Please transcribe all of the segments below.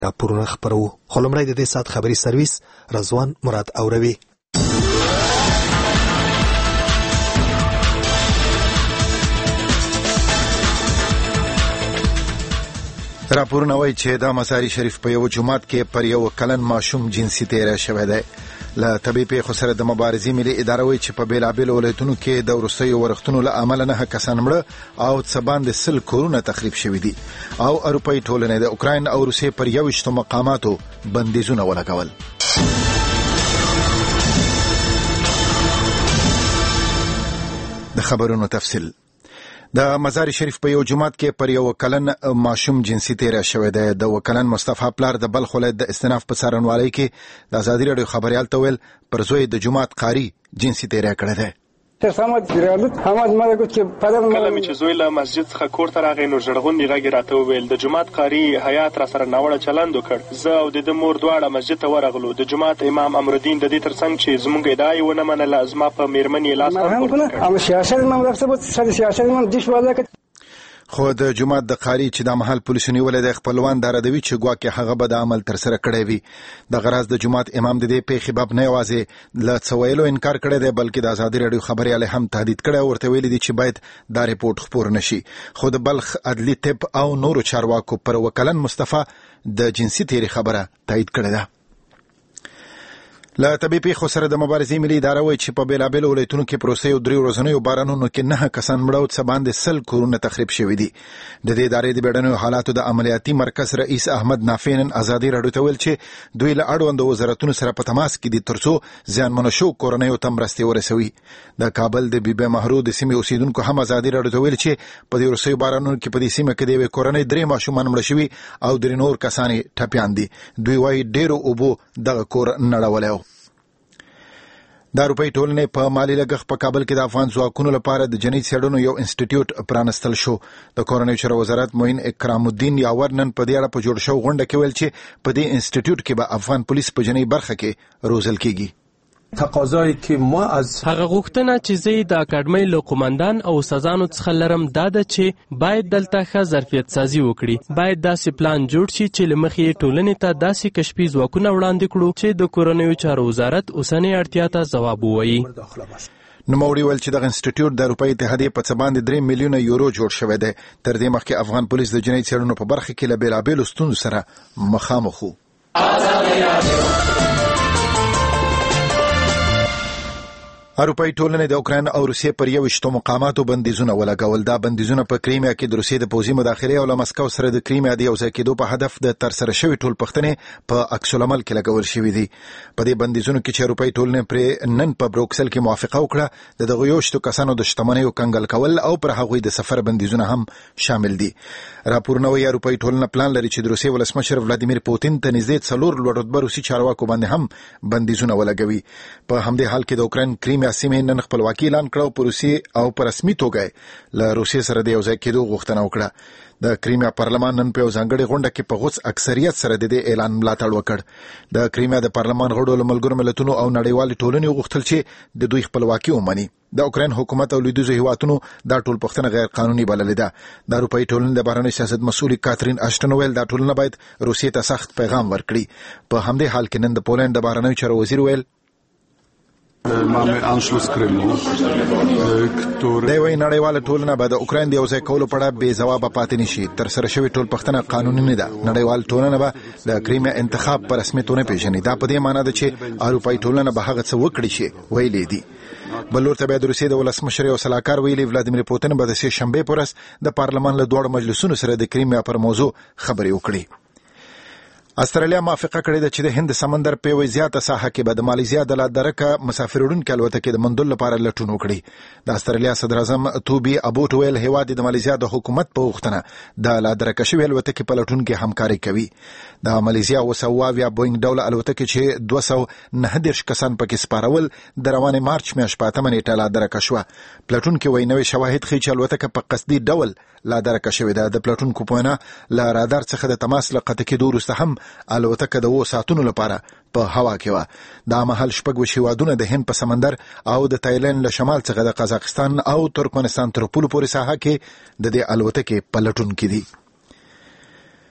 راپورونه خپرو. خو لومړی د دې ساعت خبري سرویس رضوان مراد اوروي. راپورونه وایي چې د مزار شریف په یو جومات کې پر یو کلن ماشوم جنسي تیری شوی دی. له طبي پیښو سره د مبارزې ملي اداره وایي چې په بیلابیلو ولایتونو کې د وروستیو ورښتونو له امله 9 کسان مړه او څه باندې 100 کورونه تخریب شوي دي. او اروپایي ټولنې د اوکراین او روسیې پر 21 مقاماتو بندیزونه ولګول. د خبرونو تفصیل. د مزار شریف په یو جومات کې پر یو کلن ماشوم جنسي تیری شوی دی. د وکلن مصطفی پلار د بلخ ولایت د استناف په څارنوالۍ کې د ازادي راډیو خبريال ته ویل پر زوی د جومات قاری جنسي تیری کړی دی. کله مې چې زوی له مسجد څخه کور ته راغی نو ژړغونې غږ راته وویل د جومات قاري حیات را سره ناوړه چلند وکړ. زه او د مور دواړه مسجد ته ورغلو. د جومات امام امرالدین د دې ترڅنګ چې زموږ ادعا یې ونه منله زما په میرمنې لاس ورکړ. خو د جومات د قاری چې د محل پولیسو نیولې د خپلوان د ردوي چې ګواکې هغه به د عمل تر سره کړی وي. د غراز د جومات امام د دې پیښې باب نه یوازې له څویلو انکار کړی دی بلکې د ازادي راډیو خبريال هم تهدید کړی او ورته ویلي دي چې باید دا ریپورت خپور نشي. خو د بلخ عدلي طب او نورو چارواکو پر وکلن مصطفی د جنسي تیری خبره تایید کړې ده. له طبي پیښو سره د مبارزې ملي اداره وایي چې په بیلابیلو ولایتونو کې پروسې او 3 ورځنیو بارانونو کې 9 کسان مړه او څه باندې 100 کورونه تخریب شوي دي. د دې ادارې د بیړنیو حالاتو د عملیاتي مرکز رئیس احمد نافع نن ازادي راډیو ته ویل چې دوی له اړوندو وزارتونو سره په تماس کې دي ترڅو زیانمنو شو کورنیو ته مرستې ورسوي. د کابل د بیبي مهرو د سیمې اوسیدونکو هم ازادي راډیو ته ویل چې په دې وروستیو بارانونو کې په دې سیمه کې د یوې کورنۍ 3 ماشومان مړه شوي او 3 نور کسان ټپیان دي. دوی وايي ډېرو اوبو دغه کور نړولی و. د اروپایي ټولنې په مالي لګښت په کابل کې د افغان ځواکونو لپاره د جنۍ څېړنو یو انسټیټیوټ پرانستل شو. د کورنیو چارو وزارت معین اکرام الدین یاور نن په دې اړه په جوړ شو غونډه کې ویل چې په دې انسټیټیوټ کې به افغان پولیس په جنۍ برخه کې روزل کیږي. تقاضایی که ما از هغه غوښتنه چې زه د اکاډمۍ له قومندان او استادانو څخه لرم دا ده چې باید دلته ښه ظرفیت سازي وکړي. باید داسې پلان جوړ شي چې له مخې ټولنې ته داسې کشفي ځواکونه وړاندې کړو چې د کورنیو چارو وزارت اوسنۍ اړتیا ته ځواب ووایي. نوموړي ویل چې دغه انسټیټیوټ د اروپایي اتحادیې په څه باندې 3 میلیونه یورو جوړ شوی دی. تر دې مخکې افغان پولیس د جنۍ څېړنو په برخه کې له بیلابیلو ستونزو سره مخامخ و. اروپایي ټولنې د اوکراین او روسیې پر 21 مقاماتو بندیزونه ولګول. دا بندیزونه په کریمیا کې د روسیې د پوځي مداخلې او له مسکو سره د کریمیا د یوځای کېدو په هدف د ترسره شوي ټولپوښتنې په عکس العمل کې لګول شوي دي. په دې بندیزونو کې چې اروپایي ټولنې پر نن په بروکسل کې موافقه وکړه د دغه 21 کسانو د شتمنیو کنګل کول او پر هغوی د سفر بندیزونه هم شامل دي. راپورونه وايي اروپایي ټولنه پلان لري چې د روسیې ولسمشر ولادیمیر پوتین ته نږدې 4 لوړ رتبه روسي چارواکو باندې هم بندیزونه ولګوي. په همدې حال کې د اوکراین کریمیا سیمې نن خپلواکي اعلان کړو په روسي او په رسمي توګه له روسیې سره د یوځای کېدو غوښتنه وکړه. د کریمیا پارلمان نن په یو ځانګړې غونډه کې په غوڅ اکثریت سره د دې اعلان ملاتړ وکړ. د کریمیا د پارلمان غړو له ملګرو ملتونو او نړیوالې ټولنې غوښتل چې د دوی خپلواکي ومني. د اوکراین حکومت او لیدوزو هیوادونو دا ټولپوښتنه غیر قانوني بللې ده. د اروپایي ټولنې د بهرنی سیاست مسؤل کاترین اشټن ویل دا ټولنه باید روسیې ته سخت پیغام ورکړي. په همدې حال کې نن د پولند د بهرنی چارو وزیر ویل Mamy anšlus Krymu, دی وایي نړیواله ټولنه به د اوکراین د یوځای کولو په اړه بې ځوابه پاتې نشي. ترسره شوې ټولپوښتنه قانوني نه ده. نړیواله ټولنه به د کریمیا انتخاب په رسمیت ونه پیژني. دا په دې معنی ده چې اروپایي ټولنه به هغه څه وکړي چې ویلي دي. بل لور ته بیا د روسیې د ولسمشر یو سلاکار ویلي ولادیمیر پوتین به د سې شنبې په ورځ د پارلمان له دواړو مجلسونو سره د کریمیا پر موضوع خبرې وکړي. استرالیا موافقه کړې ده چې د هند سمندر په یوه زیاته ساحه کې به د مالیزیا د لادرکه مسافر وړونکي الوتکې د موندلو لپاره لټون وکړي. د استرالیا صدر اعظم توبي ابوټ ویل هیواد د مالیزیا د حکومت په غوښتنه د لادرکه شوې الوتکې په لټون کې همکاري کوي. د مالیزیا 200 بوینګ ډوله الوتکې چې 219 کسان پکې سپارول د روانې مارچ میاشتې په 8 نیټه لادرکه شوه. پلټون کې وایي نوې شواهد ښیي چې الوتکه په قصدي ډول لادرکه شوې ده. د پلټونکو په وینا له رادار څخه د تماس له قطع کېدو وروسته هم الوتکه د 2 ساعتونو لپاره په هوا کې و. دا مهال 6 هیوادونه د هند په سمندر او د تایلند له شمال څخه د قزاقستان او ترکمنستان تر پولو پورې ساحه کې د دې الوتکې په لټون کې دي.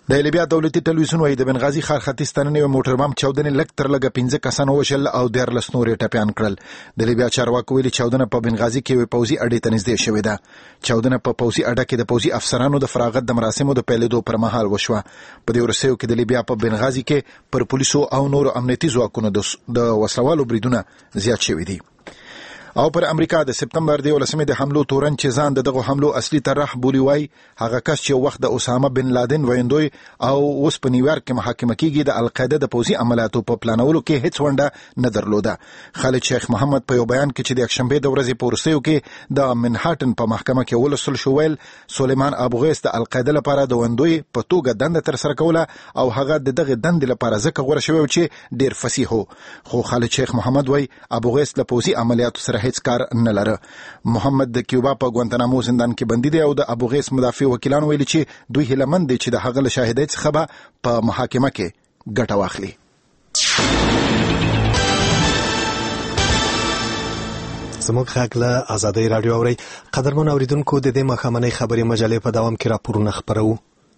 د لیبیا دولتي ټلویزیون وايي د بنغازي ښار ختیځ ته ننوي موټر بم چاودنې لږ تر لږه 15 کسان وژل او 14 نور ټپيان کړل. د لیبیا چارواکو ویلي چاودنه په بنغازي کې پوځي اډې ته نږدې شوې ده. چاودنه په پوځي اډه کې د پوځي افسرانو د فراغت د مراسمو د پیلېدو پر مهال وشوه. په دې ورسېو کې د لیبیا په بنغازي کې پر پولیسو او نورو امنیتي ځواکونو د وسلوالو بریدونه زیات شوي دي. او پر امریکا د سپتمبر د 11 د حملو تورن چې ځان دغه حملو اصلي طرح بولی وای هغه کس چې وخت د اسامه بن لادن ویندوی او اوس په نیویارک کې محاکمه کیږي د القاعده د پوځي عملیاتو په پلانولو کې هیڅ ونډه نه درلوده. خالد شیخ محمد په یو بیان کې چې د یکشنبه د ورځې په ورسېو کې د منهاټن په محکمه کې ولسل شو ویل سلیمان ابو غیث د القاعده لپاره د ویندوی په توګه دنده تر سره کوله او هغه دغه دند لپاره ځکه غوړه شوی چې ډیر فصیح خو خالد شیخ محمد وای ابو غیث د پوځي عملیاتو سره هیڅ کار نه لري. محمد د کیوبا په ګوانتانامو زندان کې بندي دی او د ابو غیث مدافع وکیلان ویلي چې دوی هیلمند دي چې د هغه له شاهدۍ څخه به په محاکمه کې ګټه واخلي. زموږ غږ له آزادۍ رادیو اوري. قدرمن اوریدونکو د دې مخامنۍ خبري مجلې په دوام کې راپورونه خبرو.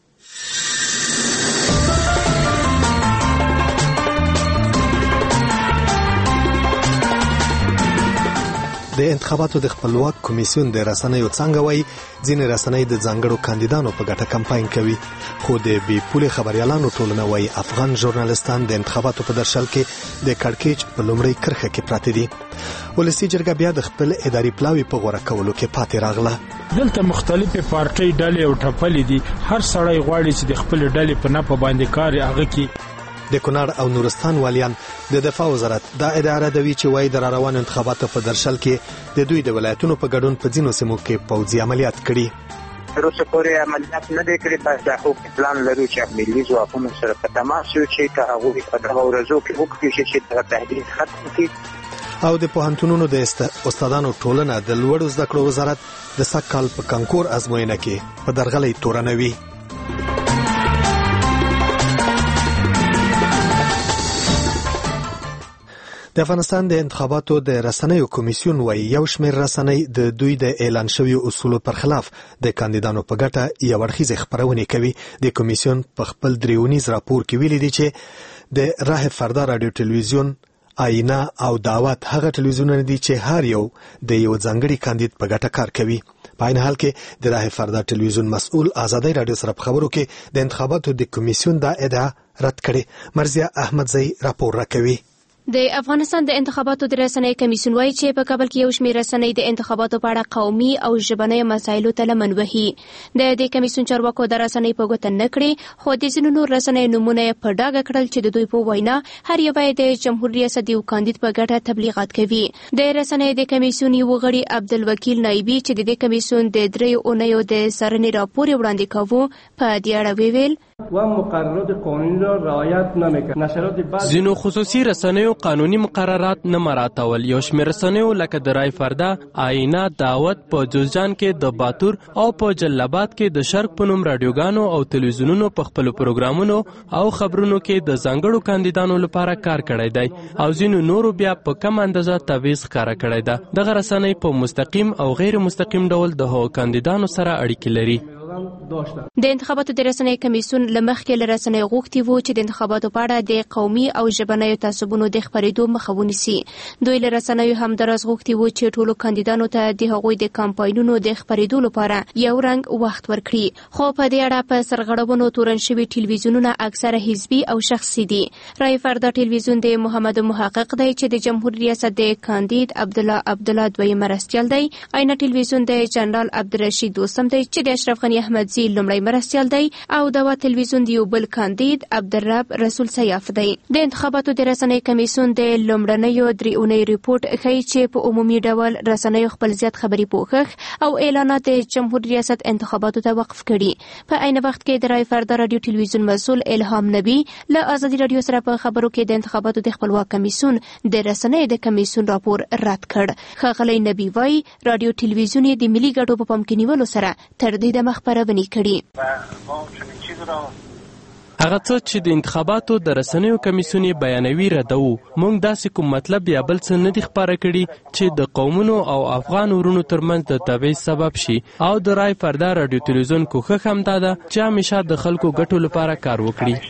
د انتخاباتو د خپلواک کمیسیون د رسنیو څنګه وایي ځینې رسنۍ د ځانګړو کاندیدانو په ګټه کمپاین کوي خو د بې پولې خبريالانو ټولنه وایي افغان ژورنالستان د انتخاباتو په درشل کې د کړکېچ په لومړۍ کرښه کې پراته دي. ولسي جرګه بیا د خپل اداري پلاوي په غوړه کولو کې پاتې راغله. دلته مختلفې پارټۍ ډلې او ټپلې دي. هر سړی غواړي چې د خپل ډلې په نه په باندې کار هغه کې. د کونړ او نورستان والیان د دفاع وزارت دا ادعا ردوي چې وایي د روانو انتخاباتو په درشل کې د دوی د ولایتونو په ګډون په ځینو سیمو کې پوځي عملیات کړي. تر اوسه پورې عملیات نه دي کړي. بس د حکومت پلان لرو چې ملي ځواکونو سره په تماس یو چې هغوی په دغه ورځو کې وکړي چې د تهدید ختم کړي. او د پوهنتونونو د استادانو ټولنه د لوړو زده کړو وزارت د سږ کال په کانکور ازموینه کې په درغلۍ تورنوي. د افغانستان د انتخاباتو د رسنیو کمیسیون وایي یو شمېر رسنۍ د دوی د اعلان شویو اصولو پر خلاف د کاندیدانو په ګټه یو اړخیزې خپرونې کوي. د کمیسیون په خپل دریونیز راپور کې ویلي دي چې د راه فردا رادیو ټلویزیون آینه او دعوت هغه ټلویزیونونه دي چې هر یو د یو ځانګړي کاندید په ګټه کار کوي. په عین حال کې د راه فردا ټلویزیون مسؤل آزادۍ رادیو سره په خبرو کې د انتخاباتو د کمیسیون دا ادعا رد کړي. مرزیه احمدزی راپور راکوي. د افغانستان د انتخاباتو د رسنۍ کمیسیون وایي چې په کابل کې یو شمېر رسنۍ د انتخاباتو په اړه قومي او ژبنیو مسایلو ته لمن وهي. د دې کمیسیون چارواکو د رسنۍ په ګوته نه کړي خو د ځینو نور رسنۍ نمونه په ډاګه کړل چې د دوی په وینا هر یو باید د جمهور ریاست یو کاندید په ګټه تبلیغات کوي. د رسنۍ د کمیسیون یو غړي عبدالوکیل نایبی چې د دې کمیسیون د 3 اونیو د څارنې راپور وړاندې کاوه په دې اړه ویل و مقررات قانونی را رعایت نمیکنه. نشرات بعض ځینو خصوصي رسنیو قانوني مقررات نه مراعاتول. یو شمېر رسنیو لکه د رای فردا، آینه، دعوت په جوزجان کې د باتور او په جلاباد کې د شرق په نوم رادیوګانو او تلویزیونونو په خپل پروګرامونو او خبرونو کې د ځانګړو کاندیدانو لپاره کار کړی دی او ځینو نورو بیا په کم اندازه تعویض ښکاره کړی ده. دغه رسنۍ په مستقیم او غیر مستقیم ډول د هغو کاندیدانو سره اړیکې لري. د انتخاباتو د رسنۍ کمیسیون لمخکې له رسنۍ غوښتي وو چې د انتخاباتو په اړه د قومي او ژبنیو تعصبونو د خپرېدو مخه ونیسي. دوی له رسنیو همداراز غوښتي وو چې ټولو کاندیدانو ته د هغوی د کمپاینونو د خپرېدو لپاره یو رنګ وخت ورکړي. خو په دې اړه په سرغړونو تورن شوي ټلویزیونونه اکثره حزبي او شخصي دي. رای فردا ټلویزیون د محمد محقق دی چې د جمهور ریاست د کاندید عبدالله دویم مرستیال دی. آینه ټلویزیون د جنرال عبدالرشید دوستم دی چې د اشرف غنی احمدزی لومړی مرستیال دی او دعوت ټلویزیون د یو بل کاندید عبدالرب رسول سیاف دی. د انتخاباتو د رسنۍ کمیسیون د لومړنیو 3 اونۍ ریپورت ښیي چې په عمومي ډول رسنیو خپل زیات خبري پوښښ او اعلانات د جمهور ریاست انتخاباتو ته وقف کړي. په عین وخت کې د رای فردا رادیو ټلویزیون مسؤل الهام نبی له آزادي رادیو سره په خبرو کې د انتخاباتو د خپلواک کمیسیون د رسنۍ د کمیسیون راپور رد کړ. ښاغلی نبی وایي رادیو ټلویزیون د ملي ګټو په پام کې نیولو سره تر دې دمه خپرونې کړي. ما چنین چیز را هغه څه چې د انتخاباتو د رسنیو کمیسیون بیانوي ردو، موږ داسې کوم مطلب یا بل څه نه دي خپاره کړي چې د قومونو او افغان ورونو ترمنځ د تبعیض سبب شي. او د رای پرده رادیو تلویزیون کوښښ هم دا ده چې همیشه د خلکو ګټو لپاره کار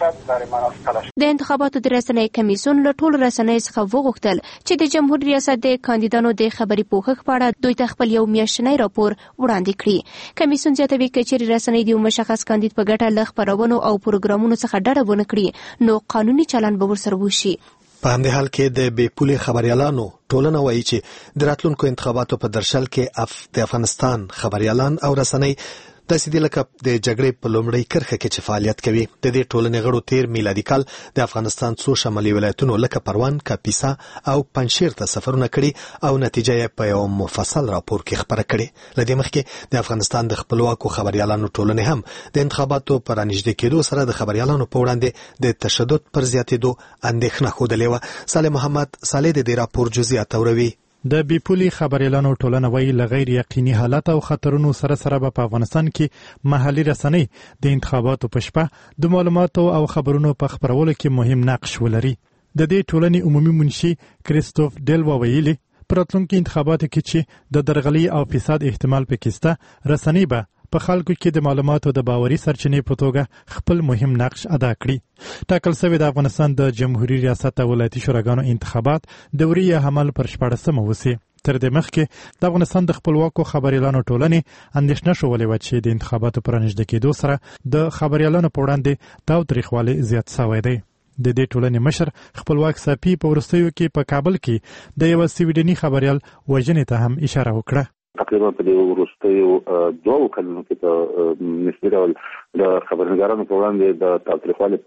وکړي. د انتخاباتو د رسنیو کمیسیون له ټولو رسنیو څخه وغوښتل چې د جمهوریت ریاست د کاندیدانو د خبري پوښښ په اړه دوی ته خپل یو میاشتنی راپور وړاندې کړي. کمیسیون زیاتوي چې چیرې رسنۍ د یو مشخص کاندید په ګټه له خپرونو او پروګرامونو څخه ډډه ونه کړي نو قانوني چلند به ورسره وشي. په همدې حال کې د بې پولې خبريالانو ټولنه وایي چې د راتلونکو انتخاباتو په درشل کې د افغانستان خبريالان او رسنۍ داسې دي لکه د جګړې په لومړۍ کرښه کې چې فعالیت کوي. د دې ټولنې غړو تیر میلادي کال د افغانستان څو شمالي ولایتونو لکه پروان، کاپیسا او پنجشیر ته سفرونه کړي او نتیجه یې په یو مفصل راپور کې خبره کړې. له دې مخکې د افغانستان د خپلواکو خبريالانو ټولنې هم د انتخاباتو پر رانږدې کېدو سره د خبريالانو په وړاندې د تشدد پر زیاتېدو اندېښنه ښودلې وه. صالح محمد صالح د دې راپور جزئیات اوروي. د بیپولي خبريالانو ټولنه وایي له غیر یقیني حالت او خطرونو سره په افغانستان کې محلي رسنۍ د انتخاباتو په شپه د معلوماتو او خبرونو په خپرولو کې مهم نقش ولري. د دې ټولنې عمومي منشي کریستوف ډیل وویلي په راتلونکي انتخاباتو کې چې د درغلي او فساد احتمال پکې شته، رسنۍ به په خلکو کې د معلوماتو د باوري سرچینې په توګه خپل مهم نقش ادا کړي. ټاکل شوی د افغانستان د جمهوریت ریاست او ولایتي شوراګانو انتخابات دوري عمل پر 14 وسی. تر دې مخکې د افغانستان د خپلواکو خبريالانو ټولنې اندېښنه شولې و چې د انتخاباتو پر نږدې کېدو سره د خبريالانو په وړاندې تاوتریخوالی زیات شوی دی. د دې ټولنې مشر خپلواک ساپي په وروستیو کې په کابل کې د یو سویډني خبريال وژنې ته هم اشاره وکړه. تقریبا په دې وروستیو دوه کلونو کې په نسبي ډول د خبرنګارانو په وړاندې د تاوتریخوالي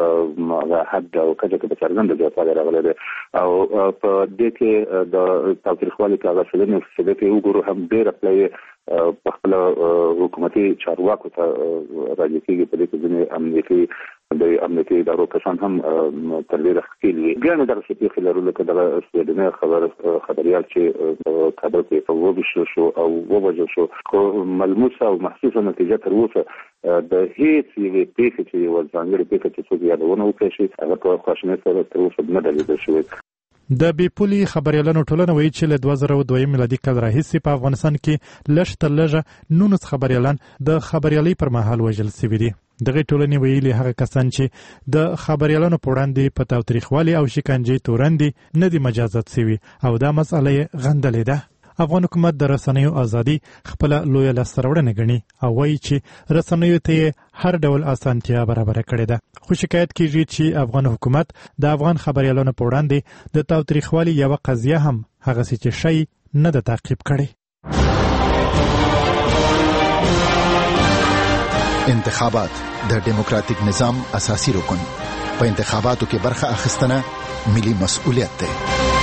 په حد او کچه کې څرګنده زیاتوالی راغلی دی او په دې کې د تاوتریخوالي هغه سلنې چې دې وګورو هم ډېره پلې په خپل حکومتي چارواکو ته راځي کېږي. په دې کې ځینې د امنیتي ادارو کسان هم تر ډېره ښکېل وي. بیا نو دغسې پېښې لرو لکه دغه سویډني خبریال چې کابل کې وویشتل شو او ووژل شو، خو ملموسه او محسوسه نتیجه تر اوسه د هیڅ یوې پېښې چې یوه ځانګړې پېښه چې څوک یادونه وکړي شي هغه په خواشینۍ سره تر اوسه نه ده لیدل شوې. د بیپولي خبريالانو ټولنه وایي چې له 2002 میلادي کال راهیسې په افغانستان کې لږ تر لږه 19 خبريالان د خبريالۍ پر مهال وژل شوي دي. دغه ټولنې ویلي هغه کسان چې د خبريالانو په وړاندې په تاوتریخوالي او شکنجې تورندې نه دي مجازات شوي او دا مسئله یې غندلې ده. افغان حکومت د رسنیو ازادي خپل لویه لاسته راوړنه ګڼي او وایي چې رسنیو ته هر ډول اسانتیا برابر کړې ده. خو شکایت کیږي چې افغان حکومت د افغان خبريالانو په وړاندې د تاوتریخوالي یو قضیه هم هغه څه چې شي نه ده تعقیب کړي. انتخابات د دیموکراتیک نظام اساسي رکن. په انتخاباتو کې برخه اخیستنه ملي مسؤلیت دی.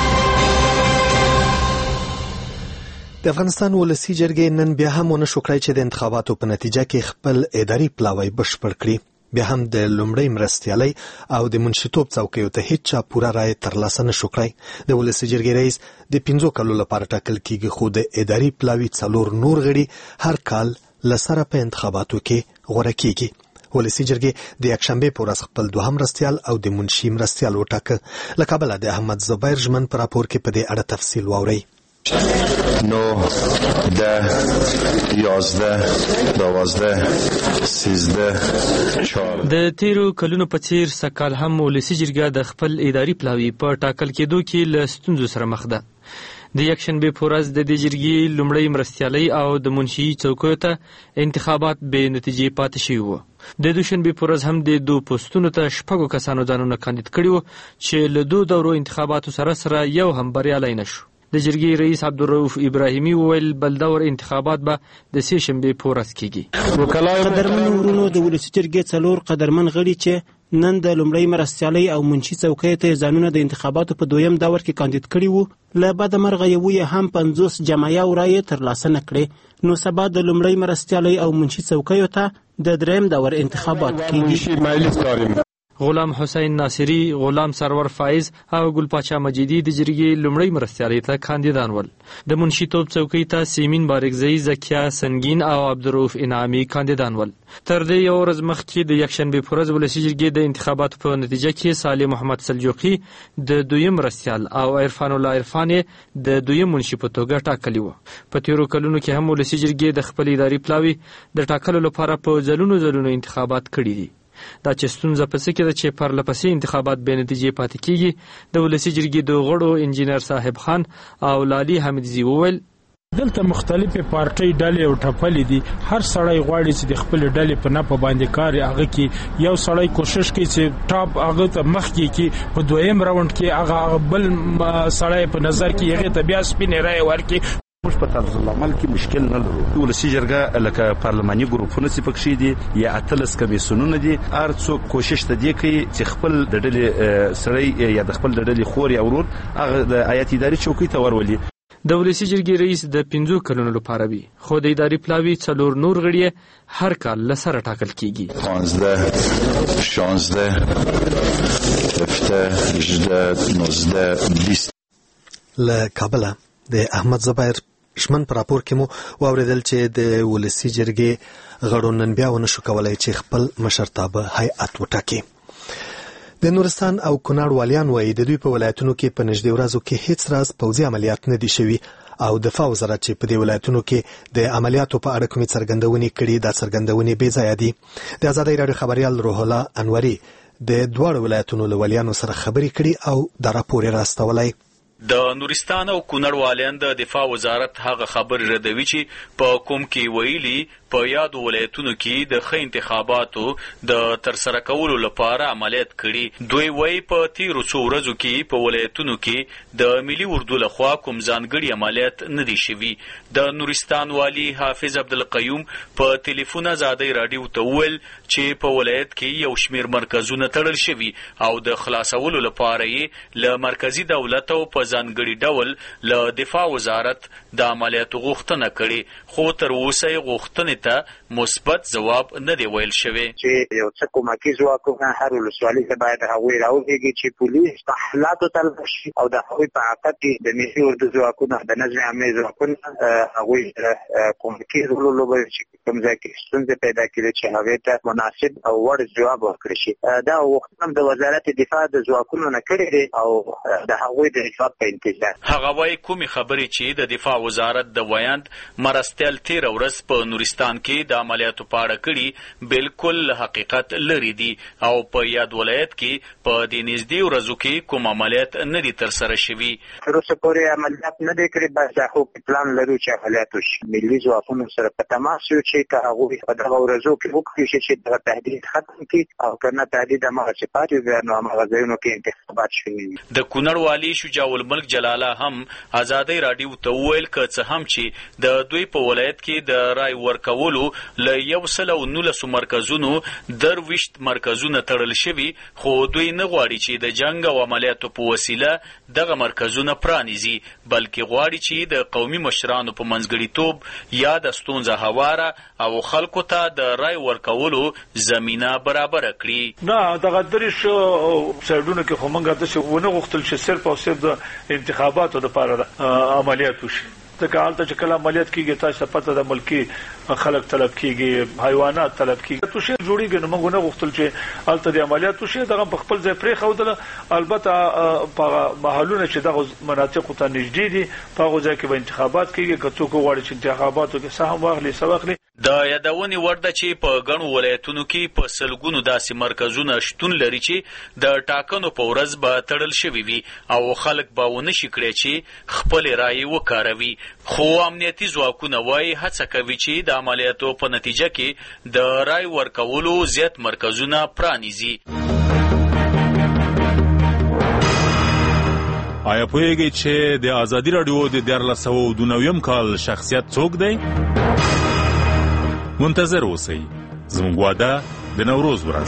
د افغانستان ولسی جرګې نن بیا هم ونه شو کړی چې د انتخاباتو په نتیجه کې خپل اداري پلاوی بشپړ کړي. بیا هم د لومړۍ مرستیالۍ او د منشیتوب څوکیو ته هیڅ پوره رای ترلاسه نشو کړی. د ولسی جرګې رئیس د 15 کلونو لپاره ټاکل کیږي، خو د اداري پلاوی 4 نور غړي هر کال لسره په انتخاباتو کې غوړه کیږي. ولسی جرګې د یکشنبه په ورځ خپل دوهم مرستیال او د منشي مرستیال وټاکه. له کابل د احمد زبیر ژمن په راپور کې په دې اړه تفصیل واورئ. 9 10 11 12 13 4 د تیرو کلونو په څیر سکال هم ولسی جرګه د خپل اداري پلاوی په ټاکل کېدو کې له ستونزو سره مخ ده. د یکشنبه په ورځ د جرګې لومړۍ مرستیالۍ او د منشي څوکیو ته انتخابات به نتیجې پاتې شوي وو. د دوشنبه په ورځ هم د 2 پوسټونو ته 6 کسانو ځانونه کاندید کړي وو چې له 2 دورو انتخاباتو سره یو هم بریالی نشو. د جرګې رئیس عبدالرؤف ابراهیمي وویل بل دور انتخابات به د سې شنبې په ورځ کېږي. قدرمن ورونو د ولسی جرګې 4 قدرمن غړي چې نن د لومړۍ مرستیالۍ او منشي څوکۍ ته ځانونه د انتخاباتو په دویم دور کې کاندید کړي وو، له بده مرغه یو هم 50 جمعیه رای ترلاسه نه کړې. نو سبا د لومړۍ مرستیالۍ او منشي څوکیو ته د دریم دور انتخابات کېږي. غلام حسین ناصری، غلام سرور فایز او ګل پاچا مجیدی د جرګې لومړی مرستیالۍ ته کاندیدان ول. د منشیتوب څوکۍ ته سیمین بارکزئی، زکیه سنگین او عبدالرؤف انعامی کاندیدان ول. تر دې یو ورځ مخکې د یکشنبې په ورځ ولسي جرګې د انتخاباتو په نتیجه کې صالح محمد سلجوقي د دویم مرستیال او عرفان الله عرفان د دویم منشي په توګه ټاکلی و. په تیرو کلونو کې هم ولسي جرګې د خپل اداري پلاوي د ټاکلو لپاره په ځلونو انتخابات کړي دي. دا چې ستونزه په څه کې ده چې پرلپسې انتخابات بې نتیجې پاتې کېږي. د ولسي جرګې د غړو انجینر صاحب خان او لالي حمیدزي وویل دلته مختلفې پارټۍ ډلې او ټپلې دي. هر سړی غواړي چې د خپل ډلې په نفع باندې کار هغه کې یو سړی کوشش کوي چې ټاپ هغه ته مخکې کې په دویم راوند کې هغه بل سړی په نظر کې هغه ته بیا سپینې رایې ورکړي. موږ په طرز العمل کې مشکل نه لرو. ولسي جرګه لکه پارلماني ګروپونه چې پکې دي یا 18 کمیسیونونه دي، هر څوک کوشش ته دی کوي چې خپل د ډلې سړی یا د خپل د ډلې خور یا ورور هغه د هیئت اداري چوکۍ ته ورولي. د ولسي جرګې رئیس د 15 کلونو لپاره وي، خو د اداري پلاوي 4 نور غړي هر کال له سره ټاکل کیږي. 15 16 17 18 19 20. له کابل د احمد زبیر شمن پر راپور کې مو واوریدل چې د ولسي جرګې غړو نن بیا ونه شو کولای چې خپل مشرتابه هیئت وټاکي. د نورستان او کونړ والیان وایي د دوی په ولایتونو کې په نږدې ورځو کې هیڅ راز پوځي عملیات نه دي شوي او دفاع وزارت چې په دې ولایتونو کې د عملیاتو په اړه کومې څرګندونې کړي دا څرګندونې بې ځایه دي. د ازادۍ راډیو خبریال روح الله انوري د دواړو ولایتونو له والیانو سره خبرې کړي او دا راپور یې راستولی. د نورستان او کونړ والیان د دفاع وزارت هغه خبر ردوي چې په کوم کې ویلي په یاد ولایتونو کې د ښه انتخاباتو د ترسره کولو لپاره عملیات کړي. دوی وایي په تیرو څو ورځو کې په ولایتونو کې د ملي اردو لخوا کوم ځانګړي عملیات نه دي شوي. د نورستان والی حافظ عبدالقیوم په ټلیفون ازادۍ راډیو ته وویل چې په ولایت کې یو شمېر مرکزونه تړل شوي او د خلاصولو لپاره یې له مرکزي دولت او په ځانګړي ډول له دفاع وزارت د عملیاتو غوښتنه کړې، خو تر اوسه یې غوښتنې ته مثبت ځواب نه دی ویل شوی. چې یو څه کومکي ځواکونه هر ولسوالۍ ته باید هغوی راولیږي چې پولیس تحلیلاتو ته لاړ شي او د هغوی په عقب کې د ملي اردو ځواکونه د نظم عامې ځواکونه هغوی کومکي رول ولوبوي چې کوم ځای کې ستونزې پیدا کړي چې هغې ته مناسب او وړ ځواب ورکړي شي. دا غوښتنه د وزارت دفاع د ځواکونو نه کړې دی او د هغوی د حساب په انتظار. هغه وایي کومې خبرې چې د دفاع وزارت د ویاند مرستیال تیره ورځ په نورستان کې د عملیاتو په اړه کړي بالکل حقیقت لري دي او په یاد ولایت کې په دې نږدې ورځو کې کوم عملیات نه دي ترسره شوي. تر اوسه پورې عملیات نه دی کړی، بس دا خو پلان لرو چې عملیات وشي. ملي ځواکونو سره په تماس یو چې که هغوی په دغه ورځو کې وکړي چې دغه تهدید ختم کړي او که نه تهدید هماغه چې پاتې وي نو هماغه ځایونو کې انتخابات شوي وي. د کونړ والي شجاع الملک جلاله هم ازادۍ راډیو ته وویل که څه هم چې د دوی په ولایت کې د رای ورکولو له 119 مرکزونو 20 مرکزونه تړل شوي، خو دوی نه غواړي چې د جنگ او عملیاتو په وسیله دغه مرکزونه پرانیزي، بلکې غواړي چې د قومي مشرانو په منځګړیتوب یا د ستونزه هواره او خلکو ته د رای ورکولو زمینه برابر کړي. نه دغه درې سایډونو کې خو موږ د ونه غوښتل چې صرف او صرف د انتخاباتو لپاره عملیات وشي. ځکه هلته چې کله عملیات کېږي تاسو پته د ملکي خلک طلب کېږي، حیوانات طلب کېږي، تو شی جوړیږي. نو موږ نه غوښتل چې هلته د عملیات وشي، دغه په خپل ځای پرېښودله. البته په محلونه چې دغه مناطقو ته نږدې دي په هغو ځای کې به انتخابات کېږي. که څوک وغواړي چې انتخاباتو کې سهم واخلي څه واخلي. د یادونې وړ ده چې په ګڼو ولایتونو کې په سلګونو داسې مرکزونه شتون لري چې د ټاکنو په ورځ به تړل شوي وي او خلک به ونه شي کړی چې خپلې رایې وکاروي. خو امنیتي ځواکونه وایي هڅه کوي چې د عملیاتو په نتیجه کې د رای ورکولو زیات مرکزونه پرانیزي. آیا پوهیږئ چې د ازادي راډیو د 1492 کال شخصیت څوک دی؟ منتظر اوسئ، زموږ واده د نوروز ورځ.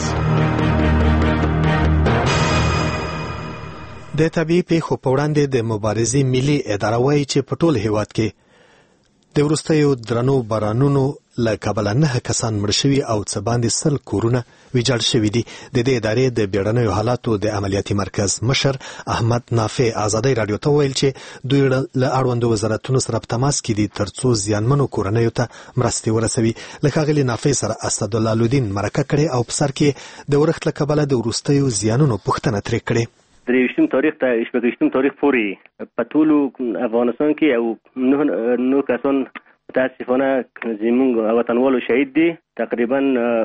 د طبیعي پیښو په وړاندې د مبارزې ملي اداره وایي چې په ټول هیواد کې د وروستیو درنو بارانونو له کبله 9 کسان مړ شوي او څه باندې 100 کورونه ویجاړ شوي دي. د دې ادارې د بیړنیو حالاتو د عملیاتي مرکز مشر احمد نافع ازادي رادیو ته ویل چې دوی له اړوندو وزارتونو سره په تماس کې دي ترڅو زیانمنو کورنیو ته مرستې ورسوي. له ښاغلي نافع سره اسدالله لودین مرکه کړې او په سر کې د ورښت له کبله د وروستیو زیانونو پوښتنه ترې کړې. 23 تاریخ ته 28 تاریخ پورې په ټول افغانستان کې او 9 کسان متاسفانه زموږ وطنوالو شهید دي. تقریبا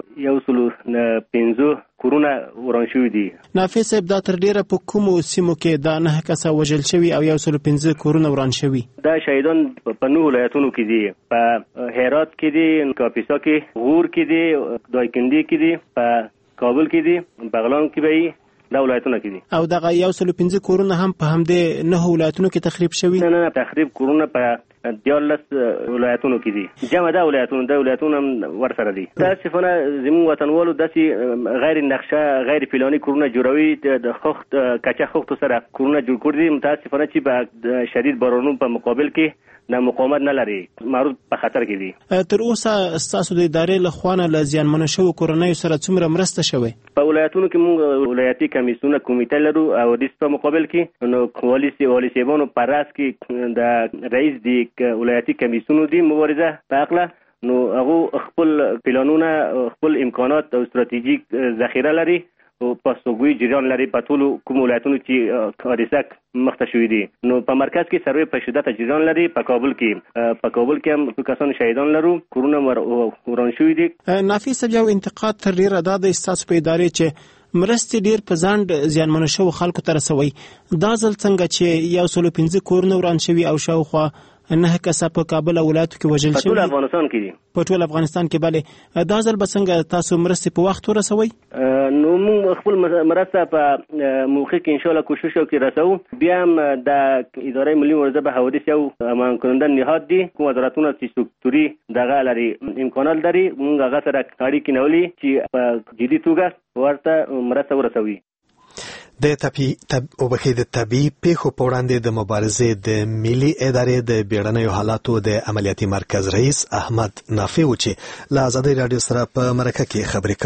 115 کورونه وران شوي دي. نافع صاحب دا تر ډیره په کومو سیمو کې دا 9 کسه وژل شوي او 115 کورونه وران شوي؟ دا شهیدان په 9 ولایتونو کې دي. په هرات کې دي، کاپیسا کې، غور کې دي، دایکنډي کې دي، په کابل کې دي، بغلان کې به دا ولایتونه کې دي. او دغه 115 کورونه هم په همدې 9 ولایتونو کې تخریب شوي؟ نه تخریب کورونه په 14 ولایتونو کې دي. جمع دا ولایتونه ورسره دي. تاسفانه زموږ وطنوالو داسې غیر نقشه غیر پلاني کورونه جوړوي د خخت کچا خخت سره کورونه جوړ کړي. متاسفانه چې په شدید بارانونو په مقابل کې د مقاومت نه لري، معروض په خطر کې دي. تر اوسه ستاسو د ادارې له خوا نه له زیانمنو شوو کورنیو سره څومره مرسته شوې؟ په ولایتونو کې موږ ولایتي کمیسیونونه کمیټه لرو او د په مقابل کې نو والي صاحبانو په راس کې د رئیس دی ولایتي کمیسیونو دی مبارزه په اقله نو هغه خپل پلانونه خپل امکانات او ستراتیژیک ذخیره لري او په سوګوي جریان لري په ټولو کوم ولایتونو چې حادثه مخته شوې دي. نو په مرکز کې سروي په شدت جریان لري. په کابل کې هم کسان شهیدان لرو، کورونه وران شوي دي. نافع صاحب یو انتقاد تر ډیره دا د استاسو په ادارې چې مرستې ډیر په ځانډ زیانمنو شوو خلکو ته رسوي. دا ځل څنګه چې 115 کورونه وران شوي او شاوخوا 9 کسه په کابل ولایت کې وژل شوي؟ په ټول افغانستان کې دي. په ټول افغانستان کې بله. دا ځل به څنګه تاسو مرستې په وخت ورسوي؟ نو موږ خپل مرسته په موخه کې ان شاء الله کوشش وکړو رسو. بیا هم د ادارې ملي مبارزه به حوادث یو امان کننده نهاد دي کوم وزارتونه چې سکتوري دغه لري امکانات لري. موږ هغه سره اړیکې نیولې چې په جدي توګه ورته مرسته ورسوي. د طبي پیښو په وړاندې د مبارزې د ملي ادارې د بیړنیو حالاتو د عملیاتي مرکز رئیس احمد نافع و چې له ازادي رادیو سره په مرکه کې خبرې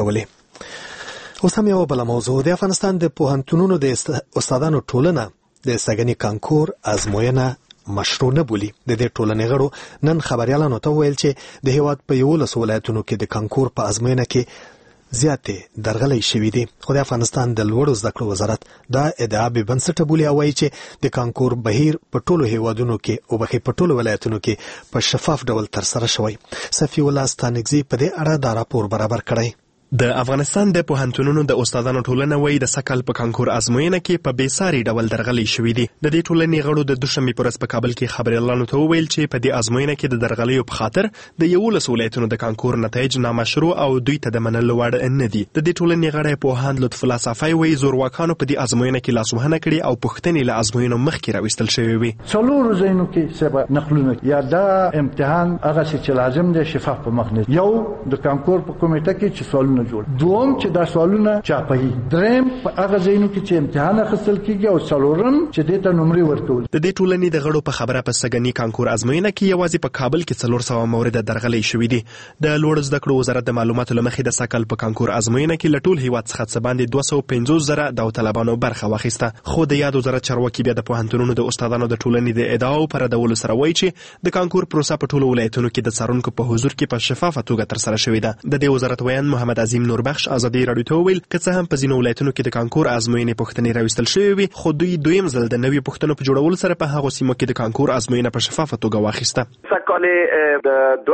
کولې. اوس هم یو بل موضوع د افغانستان د پوهنتونونو د استادانو ټولنه د سګنی کانکور ازموینه مشروع نه بولي. د دې ټولنې غړو نن خبريالانو ته ویل چې د هیواد په 11 ولایتونو کې د کانکور په ازموینه کې زیاتې درغلۍ شوې دي. خو د افغانستان د لوړو زده کړو وزارت دا ادعا به بنسټه بولي او وایي چې د کانکور بهیر په ټولو هیوادونو کې او په ټولو ولایتونو کې په شفاف ډول ترسره شوی. صفی الله ستانګزي په دې اړه دا راپور برابر کړی. د افغانستان د پوهنتونونو د استادانو ټولنه وایي د سکل په کانکور ازموینه کې په بیساري ډول درغلۍ شوې دي. د دې ټولنې غړو د دوشنبه پر ورځ په کابل کې خبريالانو ته وویل چې په دې ازموینه کې د درغلیو په خاطر د 11 ولایتونو د کانکور نتایج نامشروع او دوی ته د منلو وړ نه دي. د دې ټولنې غړی پوهاند لطف الله صافی وایي زورواکانو په دې ازموینه کې لاسوهنه کړې او پوښتنې له ازموینو مخکې راوستل شوې وي. څلور ځایونو کې سبا نقلونه یا دا امتحان هغه چې لازم دی شفاف په مخنه یو د کانکور په کمیټه کې چې سوالونه جوړ دوم چې دا سوالونه چاپهي دریم په هغه ځایونو کې چې امتحان اخیستل کیږي او څلورم چې د ته نمرې ورکول. د دې ټولنې د غړو په خبره په سګنی کانکور ازموینه کې یوازې په کابل کې 400 مورد درغلۍ شوې دي. د لوړ زده کړو وزارت د معلوماتو لمخې د سکل په کانکور ازموینه کې لټول هیواد څخه څه باندې 250 زره داوطلبانو برخه واخیسته. خو د یاد وزارت چارواکي بیا د پوهنتونونو د استادانو د ټولنې د ادعاو پر ډول سره وایي چې د کانکور پروسه په ټولو ولایتونو کې د څارونکو په حضور کې په شفافه توګه ترسره شوې ده. د دې وزارت ویان محمد عظیم نوربخش ازادي رادیو ته ویل که څه هم په ځینو ولایتونو کې د کانکور ازموینې پوښتنې راوستل شوې وي خو دوی دویم ځل د نوې پوښتنو په جوړولو سره په هغو سیمو کې د کانکور ازموینه په شفافه توګه واخیسته. سکالې د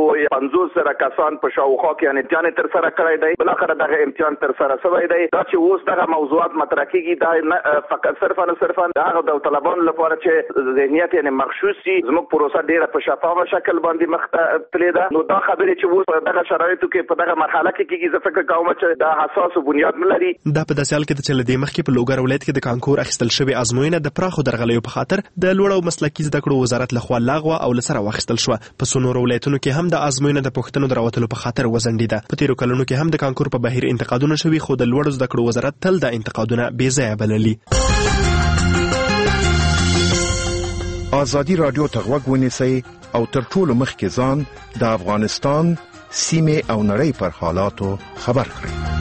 250 زره کسان په شاوخوا کې امتحان تر سره کړی دی. بلاخره دغه امتحان تر سره شوی دی. دا چې اوس دغه موضوعات مطرح کیږي دا فقط صرفا دغه داوطلبانو لپاره چې ذهنیت یعنی مخصوص شي زموږ پروسه ډیره په شفافه شکل باندې مخته تللی ده. نو دا خبرې چې اوس دغه شرایطو کې په دغه مرحله کې کیږي زه فکر کوم چې دا حساس بنیاد نه لري. دا په داسې حال کې چې لدې مخکې په لوګر ولایت کې د کانکور اخیستل شوی ازموینه د پراخو درغلیو په خاطر د لوړ او مسلکي زده کړو وزارت لخوا لغوه او لسره واخیستل شو. په څونورو ولایتونو کې هم د ازموینه د پوښتنو دراوتلو په خاطر وزنډیده. په تیرو کلونو کې هم د کانکور په بهیر انتقادونه شوي خو د لوړ زده کړو وزارت تل د انتقادونه بې ځایه بللي. ازادي رادیو ته غوږ ونیسئ او تر ټولو مخکې ځان د افغانستان سیمه او نړۍ پر حالاتو خبر کړئ.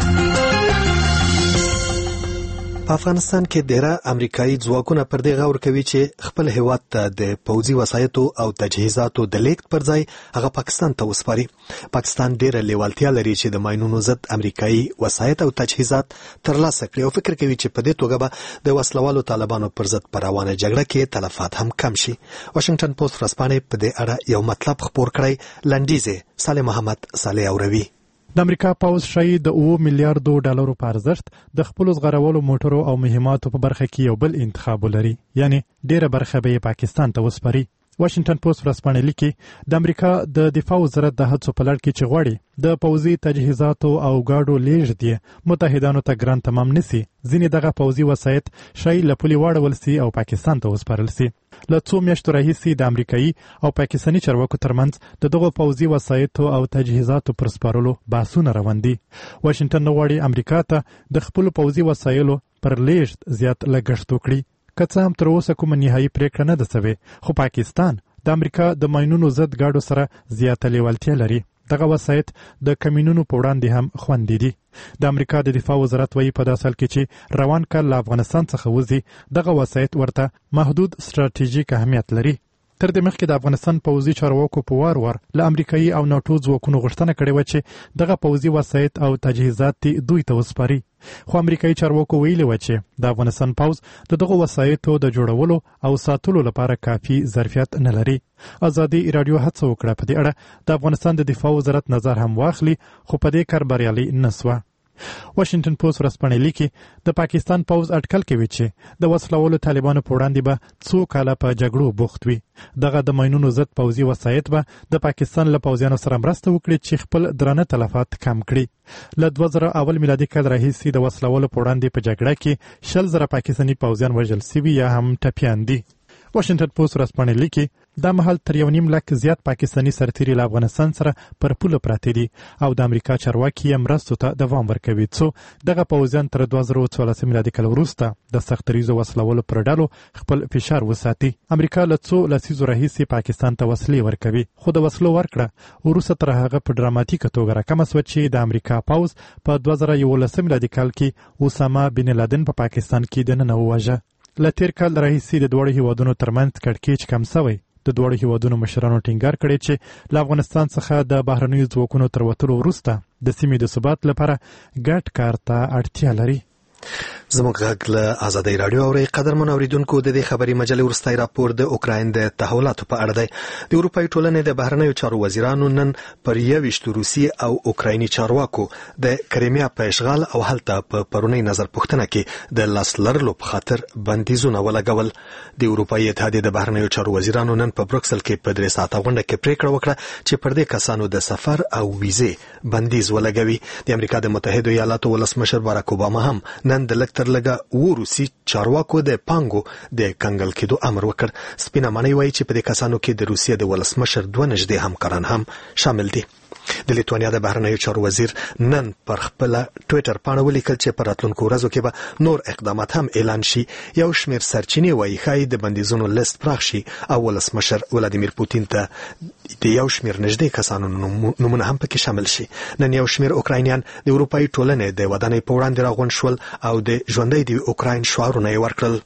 په افغانستان کې ډیره امریکایي ځواکونه پر دې غور کوي چې خپل هیواد ته د پوځي وسایطو او تجهیزاتو د لیږد پر ځای هغه پاکستان ته وسپاري. پاکستان ډیره لیوالتیا لري چې د ماینونو ضد امریکایي وسایط او تجهیزات ترلاسه کړي او فکر کوي چې په دې توګه به د وسلوالو طالبانو پر ضد پر روانه جګړه کې تلفات هم کم شي. واشنگټن پوسټ ورځپاڼې په دې اړه یو مطلب خپور کړی. لنډیزه صالح محمد صالح اوروي. د امریکا پوځ شاید د 9 میلیارډ ډالرو په ارزښت د خپل زغرولو موټرو او مهماتو په برخه کې یو بل انتخاب لري، یعنی ډیره برخه به پاکستان ته وسپاري. واشنگټن پوسټ ورځپاڼه لیکي د امریکا د دفاع وزارت د هڅو په لړ کې چې غواړي د پوځي تجهیزاتو او ګاډو لیږد یې متحدانو ته ګران تمام نسی، ځینې دغه پوځي وسایط شاید له پولې واړول سي او پاکستان ته وسپارل سي. له څو میاشتو راهیسې د امریکایي او پاکستاني چارواکو ترمنځ د دغو پوځي وسایطو او تجهیزاتو پر سپارلو بحثونه روان دي. واشنگټن نه غواړي امریکا ته د خپلو پوځي وسایلو پر لیږد زیات لګښت وکړي، که څه هم تر اوسه کومه نهایي پریکړه نه ده سوې، خو پاکستان د امریکا د ماینونو ضد ګاډو سره زیاته لیوالتیا لري. دغه وسایط د کمینونو په وړاندې هم خوندي دي. د امریکا د دفاع وزارت وایي په داسې حال کې چې روان کال له افغانستان څخه وځي، دغه وسایط ورته محدود ستراتیژیک اهمیت لري. تر دې مخکې د افغانستان پوځي چارواکو په وار له امریکایي او ناټو ځواکونو غوښتنه کړې وه چې دغه پوځي وسایط او تجهیزات دوی ته وسپاري، خو امریکایي چارواکو ویلي و چې د افغانستان پوځ د دغو وسایطو د جوړولو او ساتلو لپاره کافي ظرفیت نه لري. ازادي رادیو هڅه وکړه په دې اړه د افغانستان د دفاع وزارت نظر هم واخلي، خو په دې کار بریالي نه سوه. واشنگټن پوسټ ورځپاڼه لیکي د پاکستان پوځ اټکل کوي چې د وسلوالو طالبانو په وړاندې به څو کاله په جګړو بوخت وي. دغه د ماینونو ضد پوځي وسایط به د پاکستان له پوځیانو سره مرسته وکړي چې خپل درانه تلفات کم کړي. له 2001 میلادي کال راهیسې د وسلوالو په وړاندې په جګړه کې 100,000 پاکستاني پوځیان وژل سوي یا هم ټپیان دي. واشنگټن پوسټ ورځپاڼه لیکي دا مهال تر 1.5 لک زیات پاکستاني سرتیري له افغانستان سره پر پوله پراته دي او د امریکا چارواکي یې مرستو ته دوام ورکوي څو دغه پوځیان تر 2014 میلادي کال وروسته د سختریزو وسلوالو پر ډلو خپل فشار وساتي. امریکا له څو لسیزو راهیسې پاکستان ته وسلې ورکوي، خو د وسلو ورکړه وروسته تر هغه په ډراماتیکه توګه راکمه سوه چې د امریکا پوځ په 2011 میلادي کال کې اسامه بن لادن په پاکستان کې دننه وواژه. له تیر کال راهیسې د دواړو هیوادونو ترمنځ کړکېچ کم سوی. د دواړو هیوادونو مشرانو ټینګار کړی چې له افغانستان څخه د بهرنیو ځواکونو تر وتلو وروسته د سیمې د ثبات لپاره ګډ کار ته اړتیا لري. زموږ غږ له ازادۍ راډیو اورئ. قدرمن اوریدونکو، د دې خبري مجلې وروستی راپور د اوکراین د تحولاتو په اړه دی. د اروپایي ټولنې د بهرنیو چارو وزیرانو نن پر 21 روسي او اوکرایني چارواکو د کریمیا په اشغال او هلته په پرونی نظر پوښتنه کې د لاس لرلو په خاطر بندیزونه ولګول. د اروپایي اتحادیې د بهرنیو چارو وزیرانو نن په بروکسل کې په 3 ساعته غونډه کې پریکړه وکړه چې پر دې کسانو د سفر او ویزې بندیز ولګوي. د امریکا د متحده ایالاتو ولسمشر باراک اوباما هم نن د لکتر لګه روسي چارواکو د پانګو د کنګل کېدو امر وکړ. سپینه معنی وایي چې په دې کسانو کې د روسیې د ولسمشر 2 نږدې همکاران هم شامل دي. د لیتوانیا د بهرنیو چارو وزیر نن پر خپل ټوئیټر باندې ولیکل چې پر راتلونکو ورځو کې به نور اقدامات هم اعلان شي. یو شمېر سرچینې وایي ښایي د بندیزونو لیست پراخ شي او ولسمشر ولادیمیر پوتین ته د یو شمېر نږدې کسانو نومونه هم پکې شامل شي. نن یو شمېر اوکراینیان د اروپایي ټولنې د ودانۍ په وړاندې راغونډ شول او د ژوندۍ د اوکراین شعارونه یې ورکړل.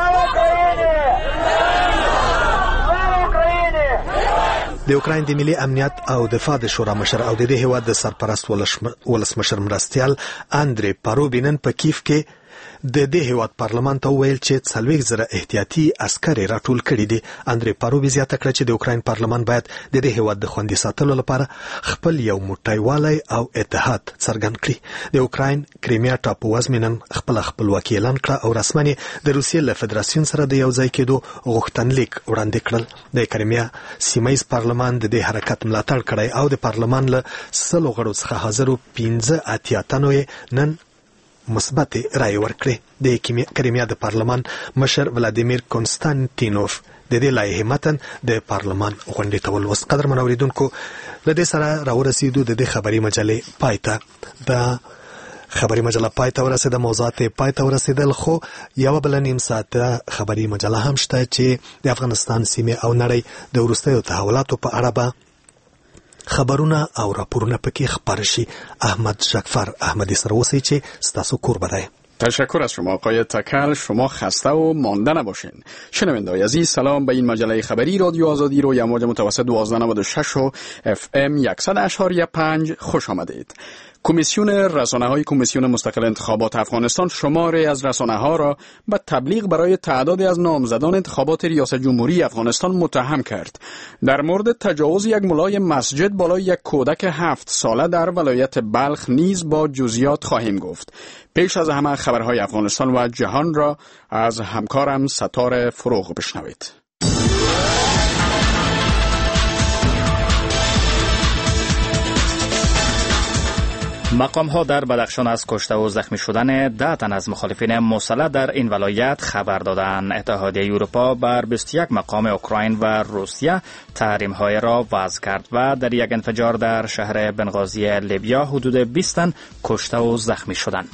د اوکراین د ملي امنیت او دفاع د شورا مشر او د دې هیواد د سرپرست ولسمشر مرستیال اندری پاروبینن په کیف کې د دې هیواد پارلمان ته ویل چې 40,000 احتیاطي عسکر راټول کړي دي. اندری پاروبی زیاته کړه چې د اوکراین پارلمان باید د دې هیواد د خوندي ساتلو لپاره خپل یو موټیوالی او اتحاد څرګند کړي. د اوکراین کریمیا ټاپووزمې نن خپل خپلواکي اعلان کړه او رسماً د روسیې له فدراسیون سره د یو ځای کېدو غوښتنلیک وړاندې کړل. د کریمیا سیمایي پارلمان د دې حرکت ملاتړ کړی او د پارلمان له 100 غړو څخه حاضرو 15 تنو نن مثبت رائے ورکړي. د کریمیا د پارلمان مشر ولادیمیر کنستانتینوف د دې لایحې متن د پارلمان غونډې ته ولوست. قدرمن اوریدونکو، له دې سره راورسېدو د دې خبري مجلې پای ته. د خبری مجله پای ته ورسېده، موضوعات پای ته ورسېدل، خو یو بل نیم ساعته خبری مجله هم شته چې د افغانستان سیمه او نړۍ د وروستیو تحولاتو په اړه به خبرونه او راپورونه پکې خبر شي. احمد شکفر احمدی سره اوسئ چې ستاسو کوربه دی. تشکر از شما آقای تکل. شما خسته و مانده نباشین. شنونده‌های عزیز، سلام. به این مجله خبری رادیو آزادی روی امواج متوسط 1296 و FM 100.5 خوش آمدید. کمیسیون رسانه‌های کمیسیون مستقل انتخابات افغانستان شماری از رسانه‌ها را به تبلیغ برای تعدادی از نامزدان انتخابات ریاست جمهوری افغانستان متهم کرد. در مورد تجاوز یک ملای مسجد بالای یک کودک 7 ساله در ولایت بلخ نیز با جزئیات خواهیم گفت. پیش از همه خبرهای افغانستان و جهان را از همکارم ستاره فروغ بشنوید. مقام‌ها در بدخشان از کشته و زخمی شدن 10 تن از مخالفین مسلح در این ولایت خبر دادند. اتحادیه اروپا بر 21 مقام اوکراین و روسیه تحریم‌های را وضع کرد و در یک انفجار در شهر بنغازی لیبیا حدود 20 تن کشته و زخمی شدند.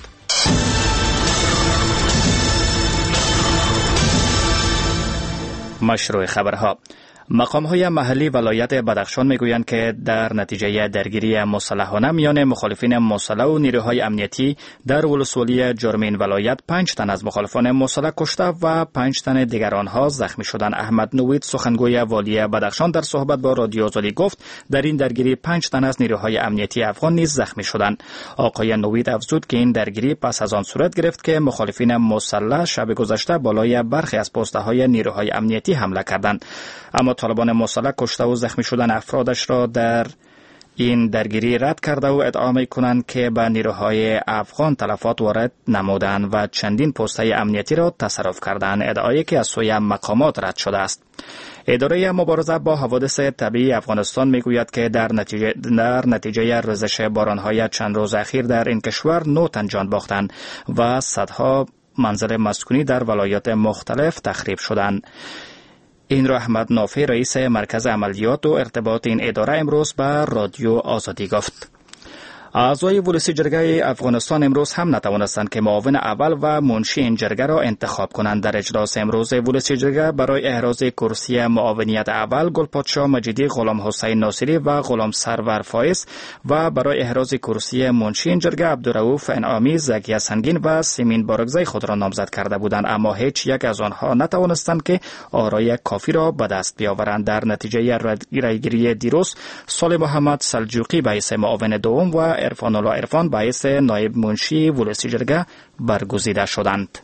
مشروع خبرها. مقام‌های محلی ولایت بدخشان میگویند که در نتیجه درگیری مسلحانه میان مخالفین مسلح و نیروهای امنیتی در ولسوالی جرمین ولایت 5 تن از مخالفان مسلح کشته و 5 تن دیگر آنها زخمی شدند. احمد نوید سخنگوی والی بدخشان در صحبت با رادیو آزادی گفت در این درگیری 5 تن از نیروهای امنیتی افغان نیز زخمی شدند. آقای نوید افزود که این درگیری پس از آن صورت گرفت که مخالفین مسلح شب گذشته بالای برخی از پست‌های نیروهای امنیتی حمله کردند. اما طالبان مسلح کشته و زخمی شدن افرادش را در این درگیری رد کرده و ادعا می‌کنند که به نیروهای افغان تلفات وارد نمودند و چندین پست‌های امنیتی را تصرف کردند، ادعایی که از سوی مقامات رد شده است. اداره مبارزه با حوادث طبیعی افغانستان میگوید که در نتیجه ریزش باران‌های چند روز اخیر در این کشور 9 تن جان باختند و صدها منزل مسکونی در ولایات مختلف تخریب شدند. این را احمد نافی رئیس مرکز عملیات و ارتباط این اداره امروز به رادیو آزادی گفت. اعضای ولسی جرگه افغانستان امروز هم نتوانستند که معاون اول و منشی این جرگه را انتخاب کنند. در اجلاس امروز ولسی جرگه برای احراز کرسی معاونیت اول گلپادشاه مجیدی، غلام حسین ناصری و غلام سرور فایز و برای احراز کرسی منشی این جرگه عبدالرؤوف انعامی، زکیه سنگین و سیمین بارگزی خود را نامزد کرده بودند، اما هیچ یک از آنها نتوانستند که آرای کافی را به دست بیاورند. در نتیجه رایگیری دیروز صالح محمد سلجوقی به حیث معاون دوم و عرفان الله عرفان به حیث نایب منشی ولسی جرگه برگزیده شدند.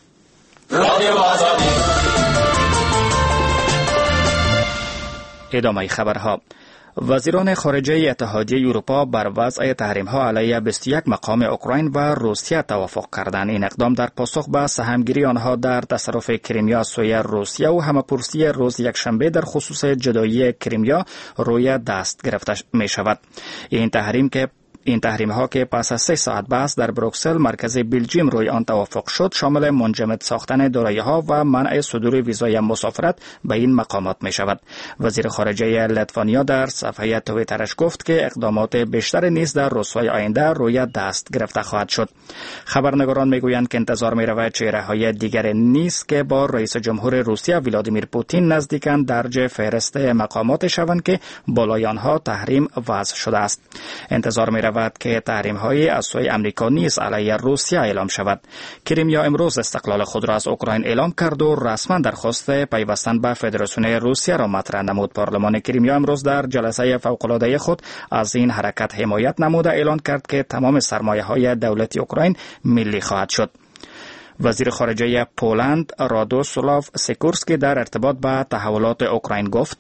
ادامه خبرها. وزیران خارجه اتحادیه اروپا بر وضع تحریم‌ها علیه 21 مقام اوکراین و روسیه توافق کردند. این اقدام در پاسخ به سهمگیری آنها در تصرف کریمیا از سوی روسیه و همه‌پرسی روز یکشنبه در خصوص جدایی کریمیا روی دست گرفته می شود. این تحریم‌ها که پس از 3 ساعت بحث در بروکسل مرکز بلژیم روی آن توافق شد، شامل منجمد ساختن دارایی‌ها و منع صدور ویزای مسافرت به این مقامات می شود. وزیر خارجه لتوانیا در صفحه توییترش گفت که اقدامات بیشتر نیز در روزهای آینده روی دست گرفته خواهد شد. خبرنگاران میگویند که انتظار می‌رود چهره‌های دیگر نیز که با رئیس جمهور روسیه ولادیمیر پوتین نزدیکند درج فهرست مقامات شوند که بالای آنها تحریم وضع شده است. انتظار می‌رود که تحریم‌های از سوی آمریکا نیز علیه روسیه اعلام شود. کریمیا امروز استقلال خود را از اوکراین اعلام کرد و رسما درخواست پیوستن به فدراسیون روسیه را مطرح نمود. پارلمان کریمیا امروز در جلسه فوق‌العاده خود از این حرکت حمایت نموده اعلان کرد که تمام سرمایه‌های دولت اوکراین ملی خواهد شد. وزیر خارجه پولند رادوسلاو سیکورسکی در ارتباط با تحولات اوکراین گفت: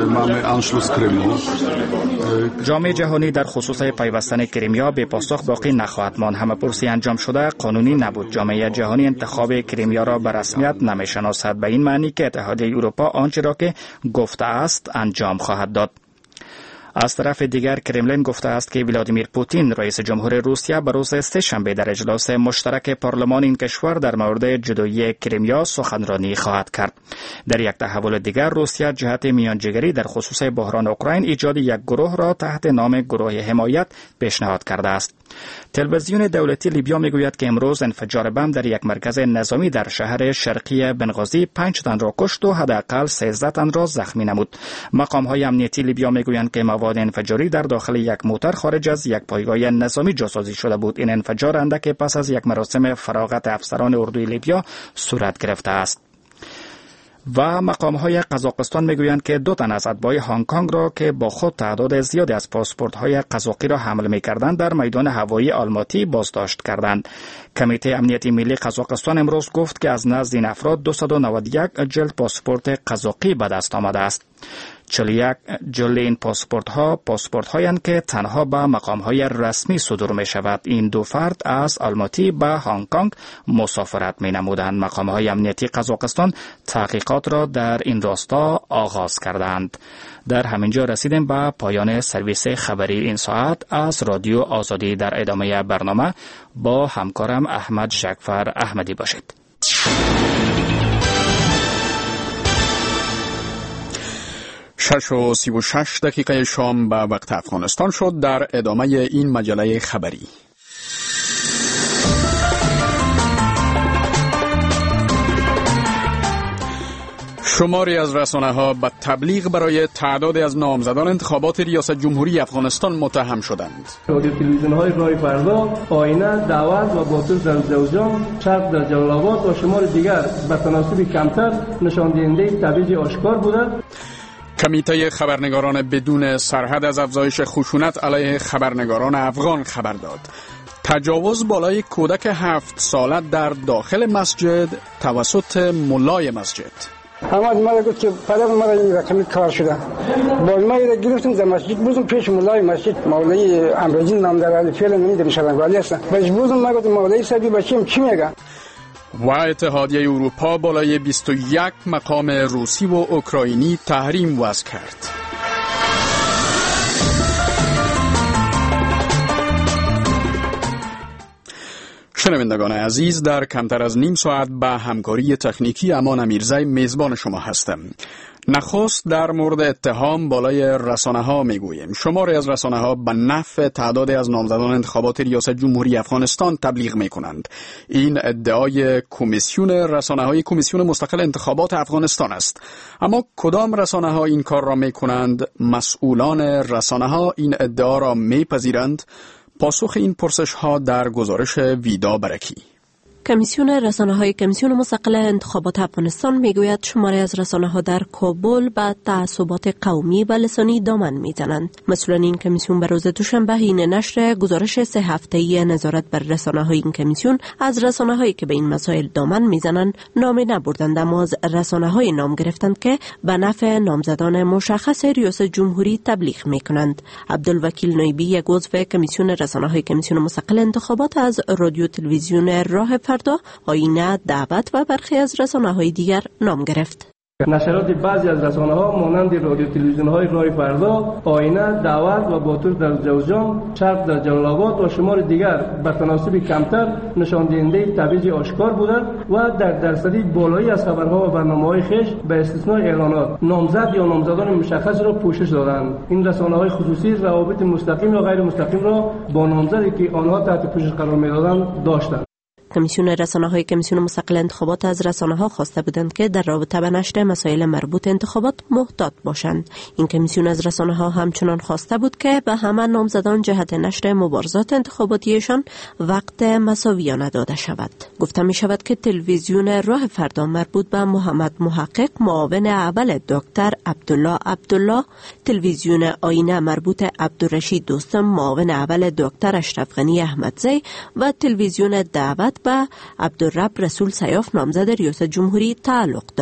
جامعه جهانی در خصوص پیوستن کریمیا به پاسخ باقی نخواهد ماند. همه‌پرسی انجام شده قانونی نبود. جامعه جهانی انتخاب کریمیا را به رسمیت نمی‌شناسد، به این معنی که اتحادیه اروپا آنچه را که گفته است انجام خواهد داد. از طرف دیگر کرملین گفته است که ولادیمیر پوتین رئیس جمهور روسیه به روز سه‌شنبه در اجلاس مشترک پارلمان این کشور در مورد جدایی کریمیا سخنرانی خواهد کرد. در یک تحول دیگر روسیه جهت میانجیگری در خصوص بحران اوکراین ایجاد یک گروه را تحت نام گروه حمایت پیشنهاد کرده است. تلویزیون دولتی لیبیا میگوید که امروز انفجار بم در یک مرکز نظامی در شهر شرقی بنغازی 5 تن را کشت و حداقل 13 تن را زخمی نمود. مقام‌های امنیتی لیبیا میگویند که مواد انفجاری در داخل یک موتر خارج از یک پایگاه نظامی جاسازی شده بود. این انفجار اندک پس از یک مراسم فراغت افسران اردوی لیبیا صورت گرفته است. و مقام‌های قزاقستان میگویند که 2 تن از اتباع هنگ کنگ را که با خود تعداد زیادی از پاسپورت‌های قزاقی را حمل می‌کردند در میدان هوایی آلماتی بازداشت کردند. کمیته امنیتی ملی قزاقستان امروز گفت که از نزد این افراد 291 جلد پاسپورت قزاقی به دست آمده است. 41 جلد این پاسپورت هایند که تنها به مقام های رسمی صدور می شود. این 2 فرد از آلماتی به هنگ کنگ مسافرت می نمودند. مقام های امنیتی قزاقستان تحقیقات را در این راستا آغاز کردند. در همینجا رسیدیم به پایان سرویس خبری این ساعت از رادیو آزادی. در ادامه برنامه با همکارم احمد جعفر احمدی باشید. 6:36 شام به وقت افغانستان شد. در ادامه این مجله خبری شماری از رسانه‌ها به تبلیغ برای تعدادی از نامزدان انتخابات ریاست جمهوری افغانستان متهم شدند. رادیو تلویزیون‌های رای فردا، آینه، دعوت و باطل در زوجان، شرق در جلال آباد و شمار دیگر به تناسب کمتر نشان دهنده تبعیض آشکار بوده. کمیته خبرنگاران بدون سرحد از افزایش خشونت علیه خبرنگاران افغان خبر داد. تجاوز بالای کودک 7 ساله در داخل مسجد توسط ملای مسجد. اما ما گفت که پدر ما این رقمی کار شده. با ما را گرفتیم در مسجد بودم پیش ملای مسجد مولوی امرجین نام داره فعلا نمیدونم شدن ولی هستن. باش بودم ما گفت مولوی صاحب بچه‌م چی میگه؟ و اتحادیه اروپا بالای 21 مقام روسی و اوکراینی تحریم وضع کرد. شنوندگان عزیز، در کمتر از نیم ساعت به همکاری تکنیکی امان امیرزی میزبان شما هستم. نخست در مورد اتهام بالای رسانه‌ها میگوییم. شماری از رسانه‌ها به نفع تعدادی از نامزدان انتخابات ریاست جمهوری افغانستان تبلیغ میکنند. این ادعای کمیسیون رسانه‌های کمیسیون مستقل انتخابات افغانستان است. اما کدام رسانه‌ها این کار را میکنند؟ مسئولان رسانه‌ها این ادعا را میپذیرند؟ پاسخ این پرسش‌ها در گزارش ویدا برکی. کمیسیون رسانه‌های کمیسیون مستقل انتخابات افغانستان میگوید شماری از رسانه‌ها در کابل به تعصبات قومی و لسانی دامن میزنند. مسئولان این کمیسیون به روز دوشنبه حین نشر گزارش 3 هفته‌ای نظارت بر رسانه‌های این کمیسیون از رسانه‌هایی که به این مسائل دامن میزنند نام نبردند، اما از رسانه‌های نام گرفتند که به نفع نامزدان مشخص ریاست جمهوری تبلیغ میکنند. عبدالوکیل نایبی، یک عضو کمیسیون رسانه‌های کمیسیون مستقل انتخابات، از رادیو تلویزیون راه فردا، آینه، دعوت و برخی از رسانه‌های دیگر نام گرفت. نشرات بعضی از رسانه‌ها مانند رادیو تلویزیون‌های رای فردا، آینه، دعوت و باطل در جوزجان، شرق در جلال آباد و شمار دیگر به تناسب کمتر نشان دهنده تبعیض آشکار بودند و در درصدی بالایی از خبرها و برنامه‌های خویش به استثناء اعلانات نامزد یا نامزدان مشخص را پوشش دادند. این رسانه‌های خصوصی روابط مستقیم یا غیر مستقیم را با نامزدی که آنها تحت پوشش قرار می‌دادند داشتند. کمیسیون رسانه‌های کمیسیون مستقل انتخابات از رسانه‌ها خواسته بودند که در رابطه به نشر مسائل مربوط انتخابات محتاط باشند. این کمیسیون از رسانه‌ها همچنان خواسته بود که به همه نامزدان جهت نشر مبارزات انتخاباتیشان وقت مساویانه داده شود. گفته می شود که تلویزیون راه فردا مربوط به محمد محقق، معاون اول دکتر عبدالله، تلویزیون آینه مربوط عبدالرشید دوستم، معاون اول دکتر اشرف غنی احمدزی و تلویزیون دعوت به عبدالرب رسول سیاف نامزد ریاست جمهوری تعلق دارد.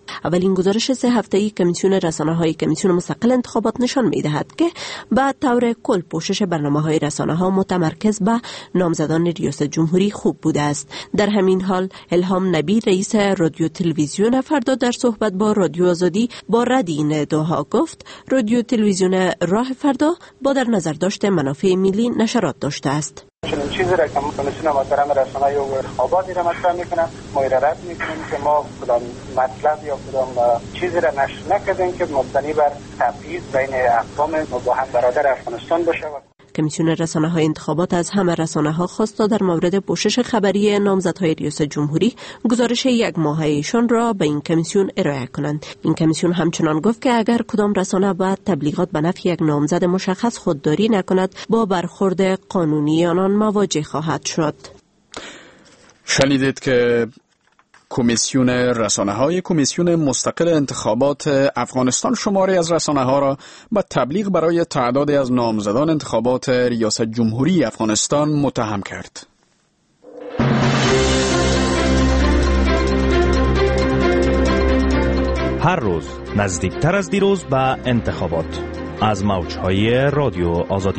اولین گزارش 3 هفته‌ای کمیسیون رسانه‌های کمیسیون مستقل انتخابات نشان می‌دهد که به طور کل پوشش برنامه‌های رسانه‌ها متمرکز به نامزدان ریاست جمهوری خوب بوده است. در همین حال الهام نبی رئیس رادیو تلویزیون فردا در صحبت با رادیو آزادی با رد این ادعاها گفت رادیو تلویزیون راه فردا با در نظر داشت منافع ملی نشرات داشته است. چنین چیزی را که کمیسیون محترم رسانه‌های و انتخابات را مطرح می‌کنه ما را رد می‌کنیم که ما کدام مطلب یا کدام چیزی را نشر نکردیم که مبتنی بر تبعیض بین اقوام با هم برادر افغانستان باشه. کمیسیون رسانه‌های انتخابات از همه رسانه‌ها خواست تا در مورد پوشش خبری نامزدهای ریاست جمهوری گزارش 1 ماهه ایشان را به این کمیسیون ارائه کنند. این کمیسیون همچنان گفت که اگر کدام رسانه با تبلیغات به نفع یک نامزد مشخص خودداری نکند با برخورد قانونی آنان مواجه خواهد شد. شنیدید که کمیسیون رسانه‌های کمیسیون مستقل انتخابات افغانستان شماری از رسانه‌ها را به تبلیغ برای تعدادی از نامزدان انتخابات ریاست جمهوری افغانستان متهم کرد. هر روز نزدیکتر از دیروز به انتخابات از موج‌های رادیو آزادی.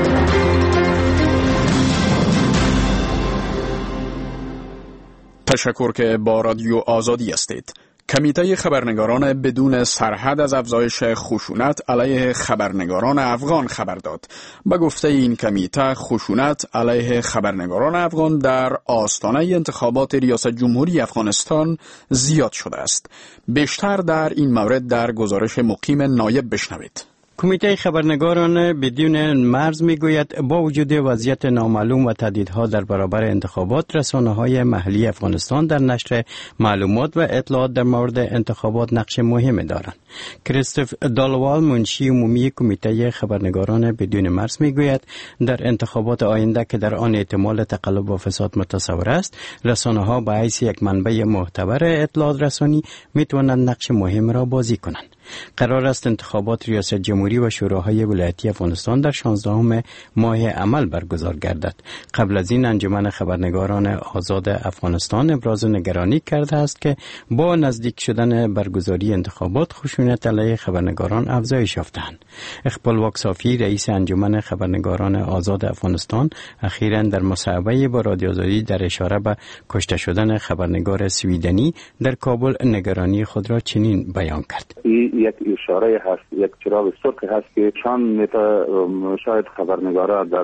تشکر که با رادیو آزادی هستید. کمیته خبرنگاران بدون سرحد از افزایش خشونت علیه خبرنگاران افغان خبر داد. به گفته این کمیته خشونت علیه خبرنگاران افغان در آستانه انتخابات ریاست جمهوری افغانستان زیاد شده است. بیشتر در این مورد در گزارش مقیم نایب بشنوید. کمیته خبرنگاران بدون مرز میگوید با وجود وضعیت نامعلوم و تهدیدها در برابر انتخابات، رسانه‌های محلی افغانستان در نشر معلومات و اطلاعات در مورد انتخابات نقش مهمی دارند. کریستوف دالوال، منشی عمومی کمیته خبرنگاران بدون مرز میگوید در انتخابات آینده که در آن احتمال تقلب و فساد متصور است، رسانه‌ها به حیث یک منبع معتبر اطلاعات رسانی میتوانند نقش مهم را بازی کنند. قرار است انتخابات ریاست جمهوری و شوراهای ولایتی افغانستان در 16 ماه عمل برگزار گردد. قبل از این انجمن خبرنگاران آزاد افغانستان ابراز نگرانی کرده است که با نزدیک شدن برگزاری انتخابات خشونت علیه خبرنگاران افزایش یافته‌اند. اقبال واکسافی، رئیس انجمن خبرنگاران آزاد افغانستان، اخیراً در مصاحبه با رادیو آزادی در اشاره به کشته شدن خبرنگار سویدنی در کابل نگرانی خود را چنین بیان کرد. یک اشاره هست، یک چراغ سرخ هست که شان شاید خبرنگارا در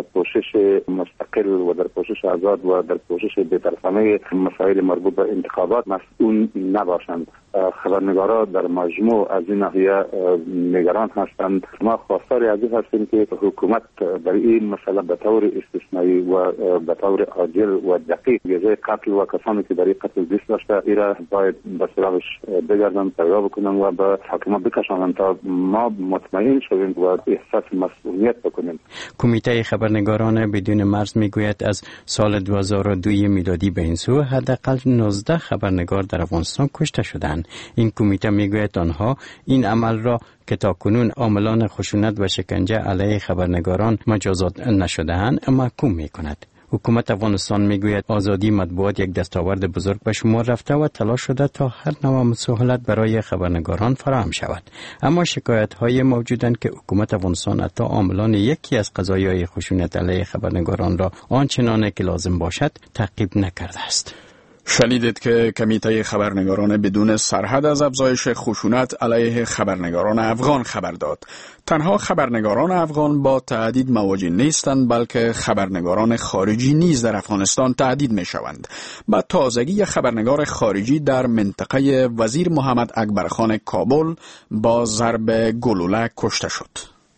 پوشش مستقل و در پوشش آزاد و در پوشش بی‌طرفانه مسائل مربوط به انتخابات مسئول نباشند. خبرنگارا در مجموع از این ناحیه نگران هستند. ما خواستار از این هستیم که حکومت در این مسئله به طور استثنایی و به طور عاجل و دقیق جزای قتل و کسانی که در این قتل دست داشته ایرا باید به سراغش بگردن، پیدا بکنن و به حکومت بکشانن تا ما مطمئن شویم و احساس مسئولیت بکنیم. کمیته خبرنگاران بدون مرز میگوید از سال 2002 میلادی به این سو حداقل 19 خبرنگار در افغانستان کشته شدند. این کمیته میگوید آنها این عمل را که تاکنون عاملان خشونت و شکنجه علیه خبرنگاران مجازات نشده‌اند محکوم میکند. حکومت افغانستان میگوید آزادی مطبوعات یک دستاورد بزرگ به شمار رفته و تلاش شده تا هر نوع سهولت برای خبرنگاران فراهم شود. اما شکایت‌های موجودند که حکومت افغانستان حتی عاملان یکی از قضایای خشونت علیه خبرنگاران را آنچنان که لازم باشد تعقیب نکرده است. شنیدید که کمیته خبرنگاران بدون سرحد از افزایش خشونت علیه خبرنگاران افغان خبر داد. تنها خبرنگاران افغان با تهدید مواجه نیستند، بلکه خبرنگاران خارجی نیز در افغانستان تهدید می شوند. با تازگی خبرنگار خارجی در منطقه وزیر محمد اکبرخان کابل با ضرب گلوله کشته شد.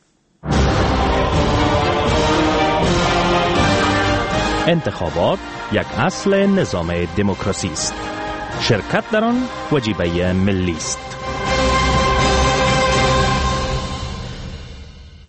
انتخابات یک اصل نظام دموکراسی است. شرکت در آن وجیبه ملی است.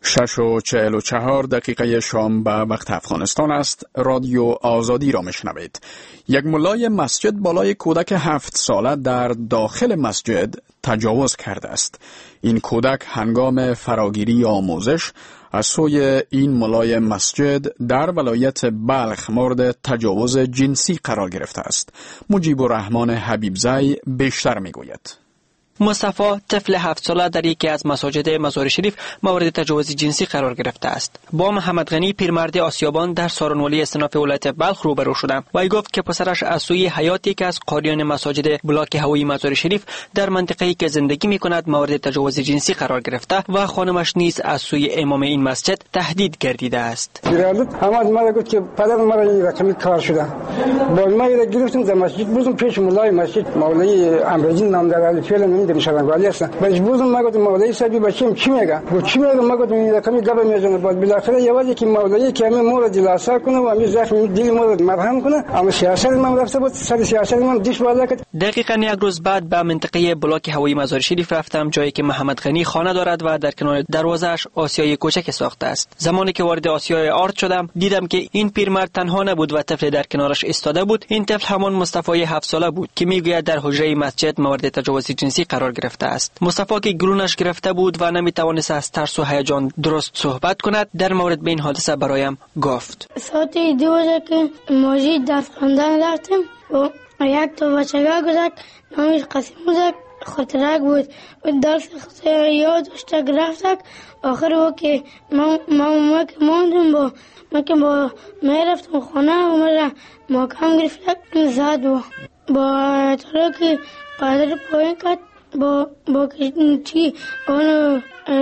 6:44 شام به وقت افغانستان است. رادیو آزادی را میشنوید. یک ملای مسجد بالای کودک 7 ساله در داخل مسجد تجاوز کرده است. این کودک هنگام فراگیری آموزش از سوی این ملای مسجد در ولایت بلخ مورد تجاوز جنسی قرار گرفته است. مجیب الرحمن حبیبزی بیشتر میگوید. مصطفی طفل 7 ساله در یکی از مساجد مزار شریف مورد تجاوز جنسی قرار گرفته است. با محمد غنی پیرمرد آسیابان در سارنولی استناف ولایت بلخ روبرو شدم و ای گفت که پسرش از سوی حیاتی که از قاریان مساجد بلاک هوایی مزار شریف در منطقه‌ای که زندگی می‌کند مورد تجاوز جنسی قرار گرفته و خانمش نیز از سوی امام این مسجد تهدید گردیده است. همه ما گفت که پدر مرا این رقمی کار شده. با ما گرفتم در مسجد بودم پیش مولای مسجد مولای امرجین نام داره فعلا نمی‌شنوم هستن. باش بودم ما گفتم مولای صاحب بچم چی میگه؟ گفت چی میگه؟ ما گفتم این رقمی گپ میزنه. بعد بالاخره یواځې که مولای که همه مورد دلاسا کنه و همین زخم دل مورد مرهم کنه. اما سیاست ما رفته بود سر سیاست ما دیش بالا کرد. دقیقاً یک روز بعد به منطقه بلاک هوایی مزار شریف رفتم، جایی که محمد غنی خانه دارد و در کنار دروازه‌اش آسیای کوچک ساخته است. زمانی که وارد آسیای آرد شدم دیدم که این پیرمرد تنها نبود و طفل در کنارش ایستاده بود. این طفل همان مصطفی 7 ساله بود که میگوید در حجره مسجد مورد تجاوز جنسی قرار گرفته است. مصطفی که گلونش گرفته بود و نمیتوانست از ترس و هیجان درست صحبت کند در مورد به این حادثه برایم گفت. ساعت 2 که ماجی درس خواندن رفتم و یک تا بچگاه گذاشت نامش قسیم بودک خطرک بود و درس یاد داشته گرفتک. آخر و که ما ماندم با میرفتم خانه و مرا ماکم گرفتک زد و با طرح که پادر پایین کرد با چی اونو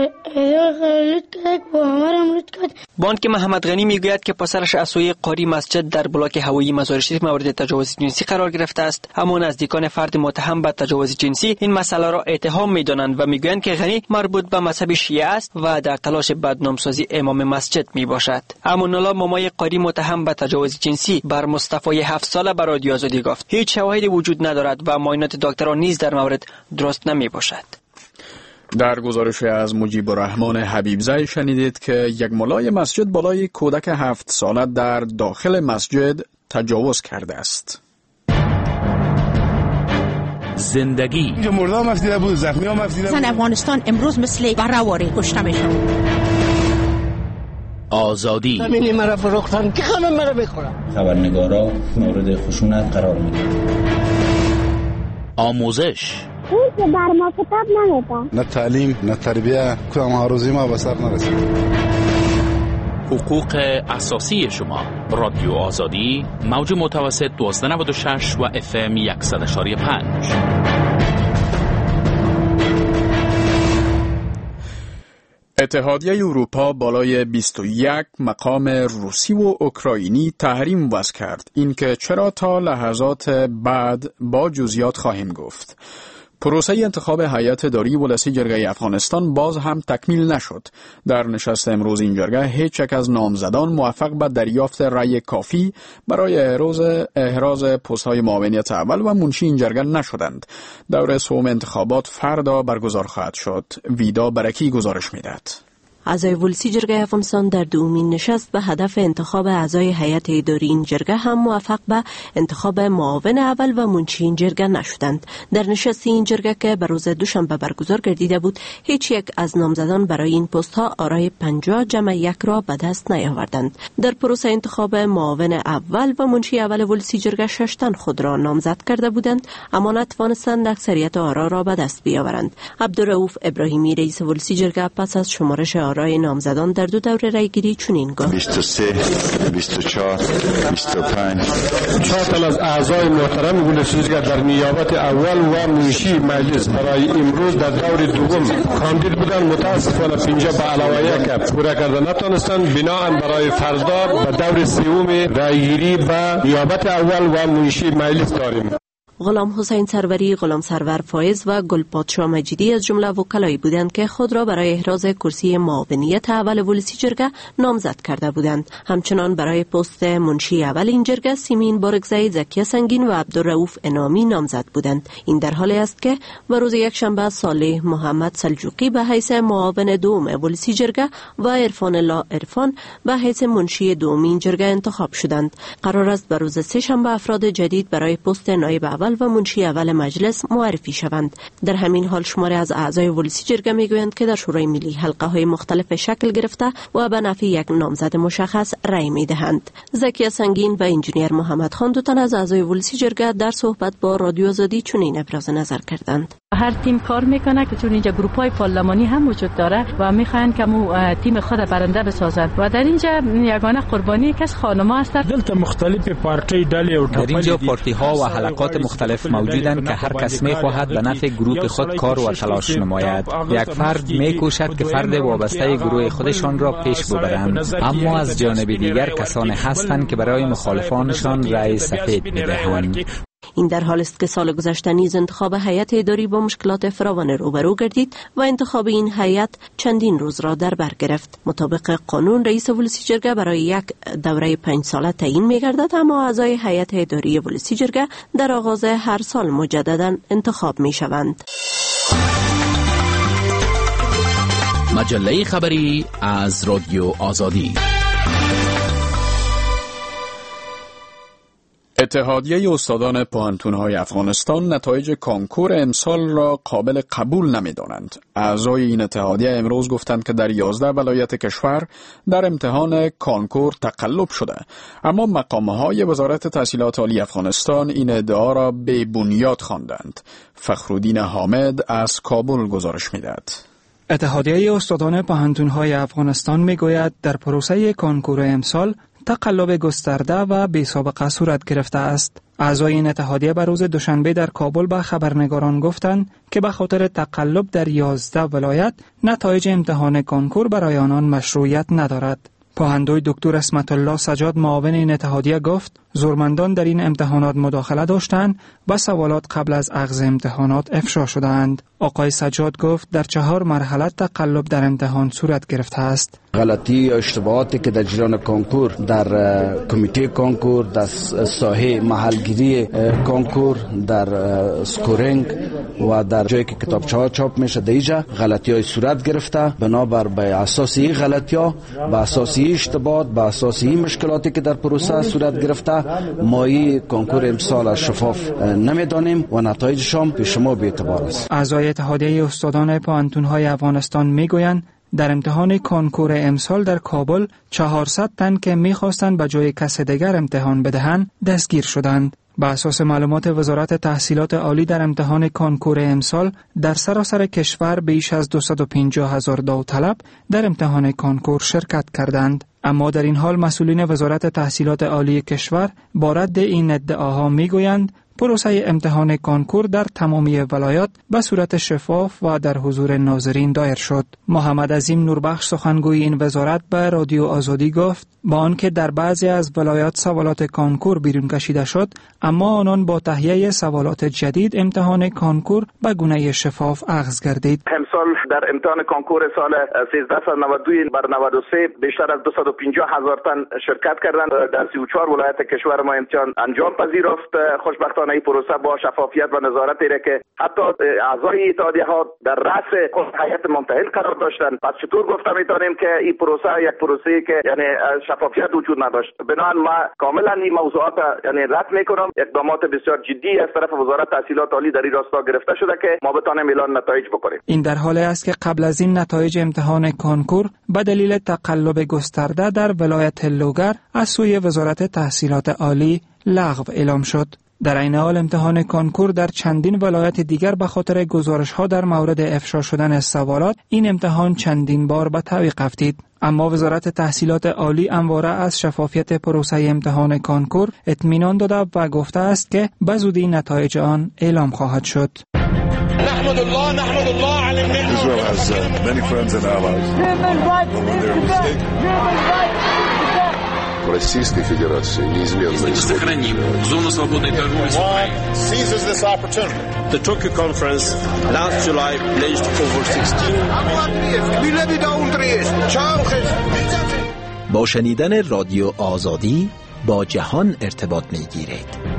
بان که محمد غنی میگوید که پسرش از سوی قاری مسجد در بلاک هوایی مزار شریف مورد تجاوز جنسی قرار گرفته است. اما نزدیکان فرد متهم به تجاوز جنسی این مسئله را اتهام میدانند و میگویند که غنی مربوط به مذهب شیعه است و در تلاش بدنامسازی امام مسجد میباشد. اما نالا مامای قاری متهم به تجاوز جنسی بر مصطفی 7 ساله به رادیو آزادی گفت هیچ شواهدی وجود ندارد و معاینات دکتران نیز در مورد درست نمیباشد. در گزارش از مجیب الرحمن حبیبزی شنیدید که یک ملای مسجد بالای کودک 7 ساله در داخل مسجد تجاوز کرده است. زندگی اینجا مرده هم افدیده بود، زخمی هم افدیده بود. زن افغانستان امروز مثل برهواری کشته میشن. آزادی همینی مرا فروختن که همه مرا بخورن. خبرنگارا مورد خشونت قرار میدن. آموزش اون که بر ما کتاب نمیدن. نه تعلیم نه تربیه کدام هاروزی ما به سر نرسید. حقوق اساسی شما. رادیو آزادی موج متوسط 1296 و FM 100.5. اتحادیه اروپا بالای 21 مقام روسی و اوکراینی تحریم وضع کرد. اینکه چرا تا لحظات بعد با جزئیات خواهیم گفت. پروسه انتخاب هیئت اداری ولسی جرگه افغانستان باز هم تکمیل نشد. در نشست امروز این جرگه هیچ یک از نامزدان موفق به دریافت رأی کافی برای احراز پست‌های معاونیت اول و منشی این جرگه نشدند. دور سوم انتخابات فردا برگزار خواهد شد. ویدا برکی گزارش می‌دهد. اعضای ولسی جرگه افغانستان در دومین نشست به هدف انتخاب اعضای هیئت اداری این جرگه هم موفق به انتخاب معاون اول و منشی این جرگه نشدند. در نشست این جرگه که به روز دوشنبه برگزار گردیده بود، هیچ یک از نامزدان برای این پست ها آرای 50+1 را به دست نیاوردند. در پروسه انتخاب معاون اول و منشی اول ولسی جرگه 6 تن خود را نامزد کرده بودند، اما نتوانستند اکثریت آرا را به دست بیاورند. عبدالرؤوف ابراهیمی رئیس ولسی جرگه پس از شمارش رای نامزدان در دو دوره رایگیری چنین گفت: 23 24 25 4 تن از اعضای محترم ولسی جرگه در نیابت اول و منشی مجلس برای امروز در دور دوم کاندید بودند. متاسفانه 50 به علاوه یک پورا کردن نتوانستند. بنابراین برای فردا به دور سوم رایگیری به نیابت اول و منشی مجلس داریم. غلام حسین سروری، غلام سرور فایز و گل پادشاه مجیدی از جمله وکلایی بودند که خود را برای احراز کرسی معاونیت اول ولسی جرگه نامزد کرده بودند. همچنان برای پست منشی اول این جرگه سیمین بارگزی، زکیه سنگین و عبدالرؤوف انامی نامزد بودند. این در حالی است که به روز یکشنبه صالح محمد سلجوقی به حیث معاون دوم ولسی جرگه و عرفان الله عرفان به حیث منشی دوم این جرگه انتخاب شدند. قرار است به روز سه‌شنبه افراد جدید برای پست نایب اول و منشی اول مجلس معرفی شوند. در همین حال شماری از اعضای ولسی جرگه میگویند که در شورای ملی حلقه های مختلف شکل گرفته و به نفع یک نامزد مشخص رأی میدهند. زکیه سنگین و انجینیر محمد خان، دو تن از اعضای ولسی جرگه، در صحبت با رادیو آزادی چنین ابراز نظر کردند. هر تیم کار میکنه که چون اینجا گروپ‌های پارلمانی هم وجود داره و میخواین که تیم خود برنده بسازند و در اینجا یگانه قربانی کس خانم‌ها هستند. دلته مختلف پارتی دلی و در اینجا پارتی ها و حلقات مختلف موجودند که هر کس میخواهد به نفع گروه خود کار و تلاش نماید. یک فرد میکوشد که فرد وابسته گروه خودشان را پیش ببرند، اما از جانب دیگر کسانی هستند که برای مخالفانشان رأی سفید میدهند. این در حال است که سال گذشته نیز انتخاب هیئت اداری با مشکلات فراوان روبرو گردید و انتخاب این هیئت چندین روز را در بر گرفت. مطابق قانون رئیس ولسی جرگه برای یک دوره 5 ساله تعیین می‌گردد، اما اعضای هیئت اداری ولسی جرگه در آغاز هر سال مجددا انتخاب می‌شوند. مجله خبری از رادیو آزادی. اتحادیه استادان پوهنتون‌های افغانستان نتایج کنکور امسال را قابل قبول نمی‌دانند. اعضای این اتحادیه امروز گفتند که در 11 ولایت کشور در امتحان کنکور تقلب شده، اما مقامه‌های وزارت تحصیلات عالی افغانستان این ادعا را بی بنیاد خواندند. فخرالدین حامد از کابل گزارش می‌دهد. اتحادیه استادان پوهنتون‌های افغانستان می‌گوید در پروسه کنکور امسال تقلب گسترده و بی سابقه صورت گرفته است. اعضای این اتحادیه به روز دوشنبه در کابل به خبرنگاران گفتند که به خاطر تقلب در 11 ولایت نتایج امتحان کنکور برای آنان مشروعیت ندارد. پاهندوی دکتر اسمت الله سجاد، معاون این اتحادیه، گفت زورمندان در این امتحانات مداخله داشتند و سوالات قبل از اخذ امتحانات افشا شدند. آقای سجاد گفت در 4 مرحله تقلب در امتحان صورت گرفته است. غلطی یا اشتباهاتی که در جریان کنکور، در کمیته کنکور، در ساحه محلگیری کنکور، در سکورینگ و در جایی که کتابچه‌ها چاپ میشه در اینجا غلطی‌های صورت گرفته. بنابر به اساس این غلطی‌ها، به اساس این اشتباهات، به اساس این مشکلاتی که در پروسه صورت گرفته، ما این کنکور امسال شفاف نمی‌دانیم و نتایجش هم به شما بی‌اعتبار است. اعضای اتحادیه استادان پوهنتون‌های افغانستان میگویند در امتحان کنکور امسال در کابل 400 تن که می‌خواستند به جای کس دیگر امتحان بدهند دستگیر شدند. به اساس معلومات وزارت تحصیلات عالی در امتحان کنکور امسال در سراسر کشور بیش از 250,000 داوطلب در امتحان کنکور شرکت کردند. اما در این حال مسئولین وزارت تحصیلات عالی کشور با رد این ادعاها میگویند پروسه امتحان کنکور در تمامی ولایات به صورت شفاف و در حضور ناظرین دایر شد. محمد عظیم نوربخش، سخنگوی این وزارت، به رادیو آزادی گفت با آنکه در بعضی از ولایات سوالات کنکور بیرون کشیده شد، اما آنان با تهیه سوالات جدید امتحان کنکور به گونه شفاف اخذ گردید. امسال در امتحان کنکور سال 1392 بر 93 بیشتر از 250,000 تن شرکت کردند. در 34 ولایت کشور ما امتحان انجام پذیرفت. خوشبختانه این پروسه با شفافیت و نظارت ایره که حتی اعضای اتحادیه ها در رأس هیئت منتهل قرار داشتند. پس چطور گفته میتونیم که این پروسه یک پروسه که یعنی شفافیت وجود نداشت؟ بنابراین ما کاملا این موضوعات یعنی رد میکنم. اقدامات بسیار جدی از طرف وزارت تحصیلات عالی در این راستا گرفته شده که ما بتوانیم اعلان نتایج بکنیم. این در حالی است که قبل از این نتایج امتحان کنکور به دلیل تقلب گسترده در ولایت لوگر از سوی وزارت تحصیلات عالی لغو اعلام شد. در این حال امتحان کنکور در چندین ولایت دیگر به خاطر گزارش‌ها در مورد افشا شدن سوالات این امتحان چندین بار به تعویق افتید. اما وزارت تحصیلات عالی همواره از شفافیت پروسه امتحان کنکور اطمینان داده و گفته است که به زودی نتایج آن اعلام خواهد شد. نحمد الله على Israel has many friends and allies. в Российской Федерации неизменно сохраним зону свободной торговли с Украиной. The Tokyo conference last July pledged over 16 با شنیدن رادیو آزادی با جهان ارتباط می‌گیرید.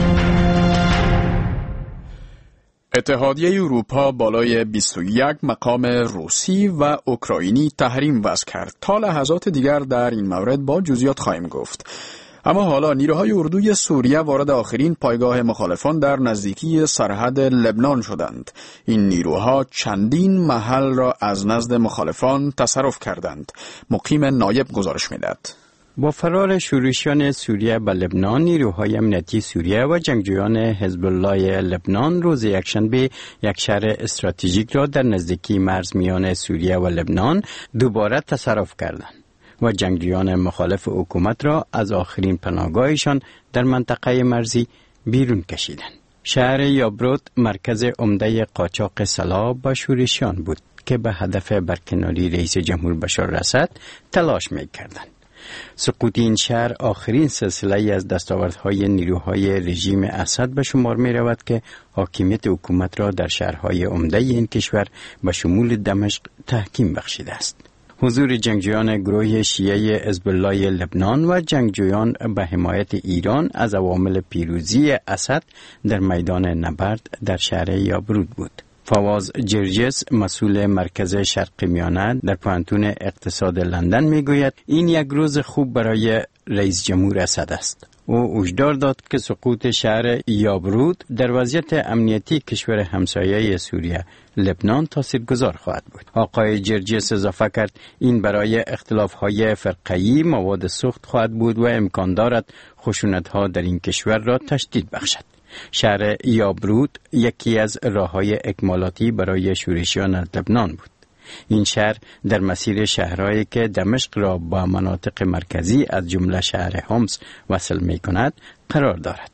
اتحادیه اروپا بالای 21 مقام روسی و اوکراینی تحریم وضع کرد. تا لحظات دیگر در این مورد با جزئیات خواهیم گفت. اما حالا نیروهای اردوی سوریه وارد آخرین پایگاه مخالفان در نزدیکی سرحد لبنان شدند. این نیروها چندین محل را از نزد مخالفان تصرف کردند. مقیم نایب گزارش می‌دهد. با فرار شورشیان سوریه به لبنان، نیروهای امنیتی سوریه و جنگجویان حزب الله لبنان روز یکشنبه یک شهر استراتژیک را در نزدیکی مرز میان سوریه و لبنان دوباره تصرف کردند و جنگجویان مخالف حکومت را از آخرین پناهگاهشان در منطقه مرزی بیرون کشیدند. شهر یابروت مرکز عمده قاچاق سلاح و شورشیان بود که به هدف برکناری رئیس جمهور بشار الاسد تلاش می‌کردند. سقوط این شهر آخرین سلسله از دستاوردهای نیروهای رژیم اسد به شمار می رود که حاکمیت حکومت را در شهرهای عمده این کشور به شمول دمشق تحکیم بخشیده است. حضور جنگجویان گروه شیعه حزب الله لبنان و جنگجویان به حمایت ایران از عوامل پیروزی اسد در میدان نبرد در شهر یابرود بود. فواز جرجس مسئول مرکز شرق میانه در پانتون اقتصاد لندن میگوید این یک روز خوب برای رئیس جمهور اسد است. او هشدار داد که سقوط شهر یابرود در وضعیت امنیتی کشور همسایه سوریه لبنان تاثیرگذار خواهد بود. آقای جرجس اضافه کرد این برای اختلاف‌های فرقه‌ای مواد سوخت خواهد بود و امکان دارد خشونت‌ها در این کشور را تشدید بخشد. شهر یابرود یکی از راه‌های اکمالاتی برای شورشیان از لبنان بود. این شهر در مسیر شهرهایی که دمشق را با مناطق مرکزی از جمله شهر حمص وصل می‌کند قرار دارد.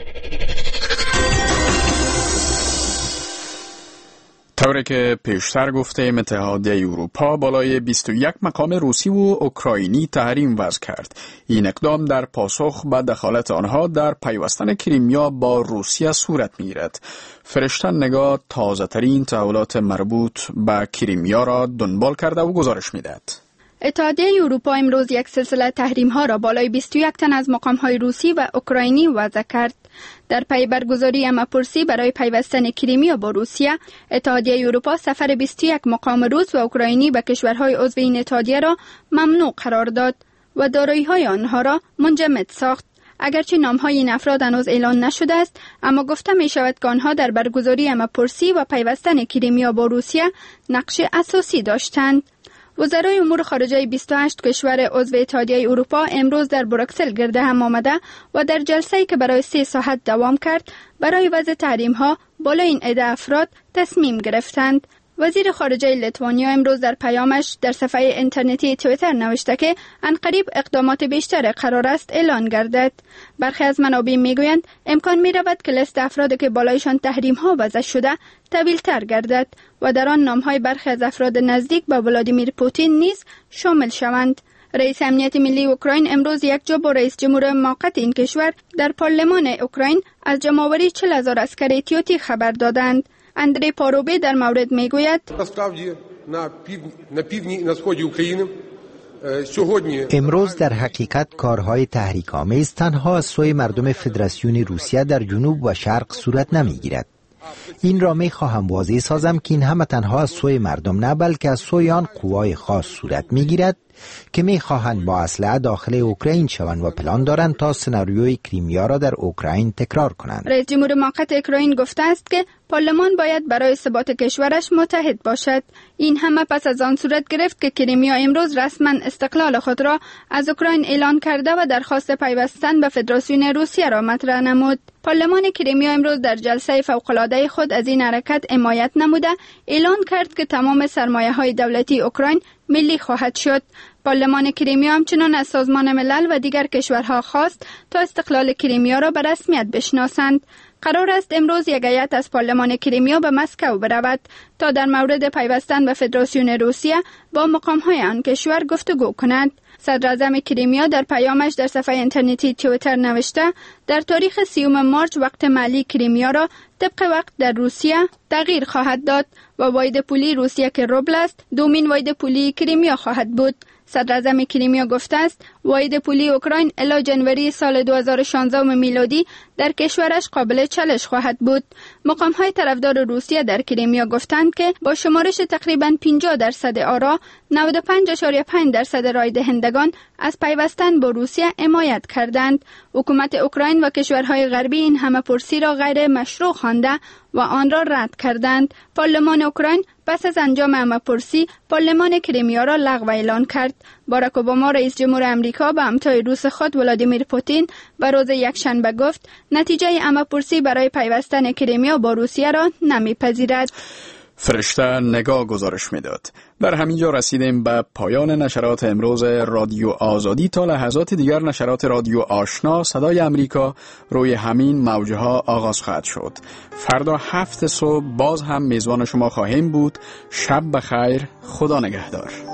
طوری که پیشتر گفتیم اتحادیه اروپا بالای 21 مقام روسی و اوکراینی تحریم وضع کرد. این اقدام در پاسخ به دخالت آنها در پیوستن کریمیا با روسیه صورت می‌گیرد. فرشتن نگاه تازه ترین تحولات مربوط به کریمیا را دنبال کرده و گزارش می‌دهد. اتحادیه اروپا امروز یک سلسله تحریم‌ها را بالای 21 تن از مقام‌های روسی و اوکراینی وضع کرد. در پی برگزاری امپرسی برای پیوستن کریمیا با روسیه، اتحادیه اروپا سفر 21 مقام روس و اوکراینی به کشورهای عضو این اتحادیه را ممنوع قرار داد و دارایی‌های آنها را منجمد ساخت. اگرچه نام‌های این افراد هنوز اعلان نشده است، اما گفته می‌شود که آنها در برگزاری امپرسی و پیوستن کریمیا با روسیه نقش اساسی داشتند. وزرای امور خارجه 28 کشور عضو اتحادیه اروپا امروز در بروکسل گرد هم آمده و در جلسه‌ای که برای 3 ساعت دوام کرد برای وضع تحریم‌ها بالای این عده افراد تصمیم گرفتند. وزیر خارجه لیتوانیا امروز در پیامش در صفحه اینترنتی توییتر نوشته که عنقریب اقدامات بیشتر قرار است اعلان گردد. برخی از منابع میگویند امکان می‌رود که لیست افرادی که بالایشان تحریم‌ها وضع شده طویل‌تر گردد و در آن نام‌های برخی از افراد نزدیک به ولادیمیر پوتین نیز شامل شوند. رئیس امنیت ملی اوکراین امروز یک جا با رئیس جمهور موقت این کشور در پارلمان اوکراین از جمع‌آوری 40,000 عسکر اتیوپی خبر دادند. اندری پاروبی در مورد میگوید امروز در حقیقت کارهای تحریک‌آمیز تنها از سوی مردم فدراسیون روسیه در جنوب و شرق صورت نمیگیرد. این را می خواهم واضح سازم که این همه تنها از سوی مردم نه بلکه از سوی آن قوای خاص صورت میگیرد که می خواهند با اسلحه داخل اوکراین شوند و پلان دارند تا سناریوی کریمیا را در اوکراین تکرار کنند. رئیس جمهور موقت اوکراین گفته است که پارلمان باید برای ثبات کشورش متحد باشد. این همه پس از آن صورت گرفت که کریمیا امروز رسما استقلال خود را از اوکراین اعلان کرده و درخواست پیوستن به فدراسیون روسیه را مطرح نمود. پارلمان کریمیا امروز در جلسه فوق‌العاده خود از این حرکت حمایت نموده اعلان کرد که تمام سرمایه‌های دولتی اوکراین ملی خواهد شد. پارلمان کریمیا همچنان از سازمان ملل و دیگر کشورها خواست تا استقلال کریمیا را به رسمیت بشناسند. قرار است امروز یک هیئت از پارلمان کریمیا به مسکو برود تا در مورد پیوستن به فدراسیون روسیه با مقام‌های آن کشور گفتگو کند. صدر اعظم کریمیا در پیامش در صفحه اینترنتی توییتر نوشته در تاریخ 30 مارچ وقت محلی کریمیا را طبق وقت در روسیه تغییر خواهد داد و واحد پولی روسیه که روبل است دومین واحد پولی کریمیا خواهد بود. صدر اعظم کریمیا گفته است واحد پولی اوکراین الی جنوری سال 2016 میلادی در کشورش قابل چالش خواهد بود. مقام‌های طرفدار روسیه در کریمیا گفتند که با شمارش تقریباً 50% آرا 95.5% رای دهندگان از پیوستن با روسیه حمایت کردند. حکومت اوکراین و کشورهای غربی این همه‌پرسی را غیر مشروع خوانده و آن را رد کردند. پارلمان اوکراین پس از انجام همه‌پرسی پارلمان کریمیا را لغو اعلان کرد. باراک اوباما رئیس جمهور امریکا به همتای روس خود ولادیمیر پوتین به روز یکشنبه گفت نتیجه همه‌پرسی برای پیوستن کریمیا با روسیه را نمیپذیرد. فرشته نگاه گزارش میداد. در همینجا رسیدیم به پایان نشرات امروز رادیو آزادی. تا لحظات دیگر نشرات رادیو آشنا صدای امریکا روی همین موجه ها آغاز خواهد شد. فردا 7 صبح باز هم میزبان شما خواهیم بود. شب بخیر، خدا نگهدار.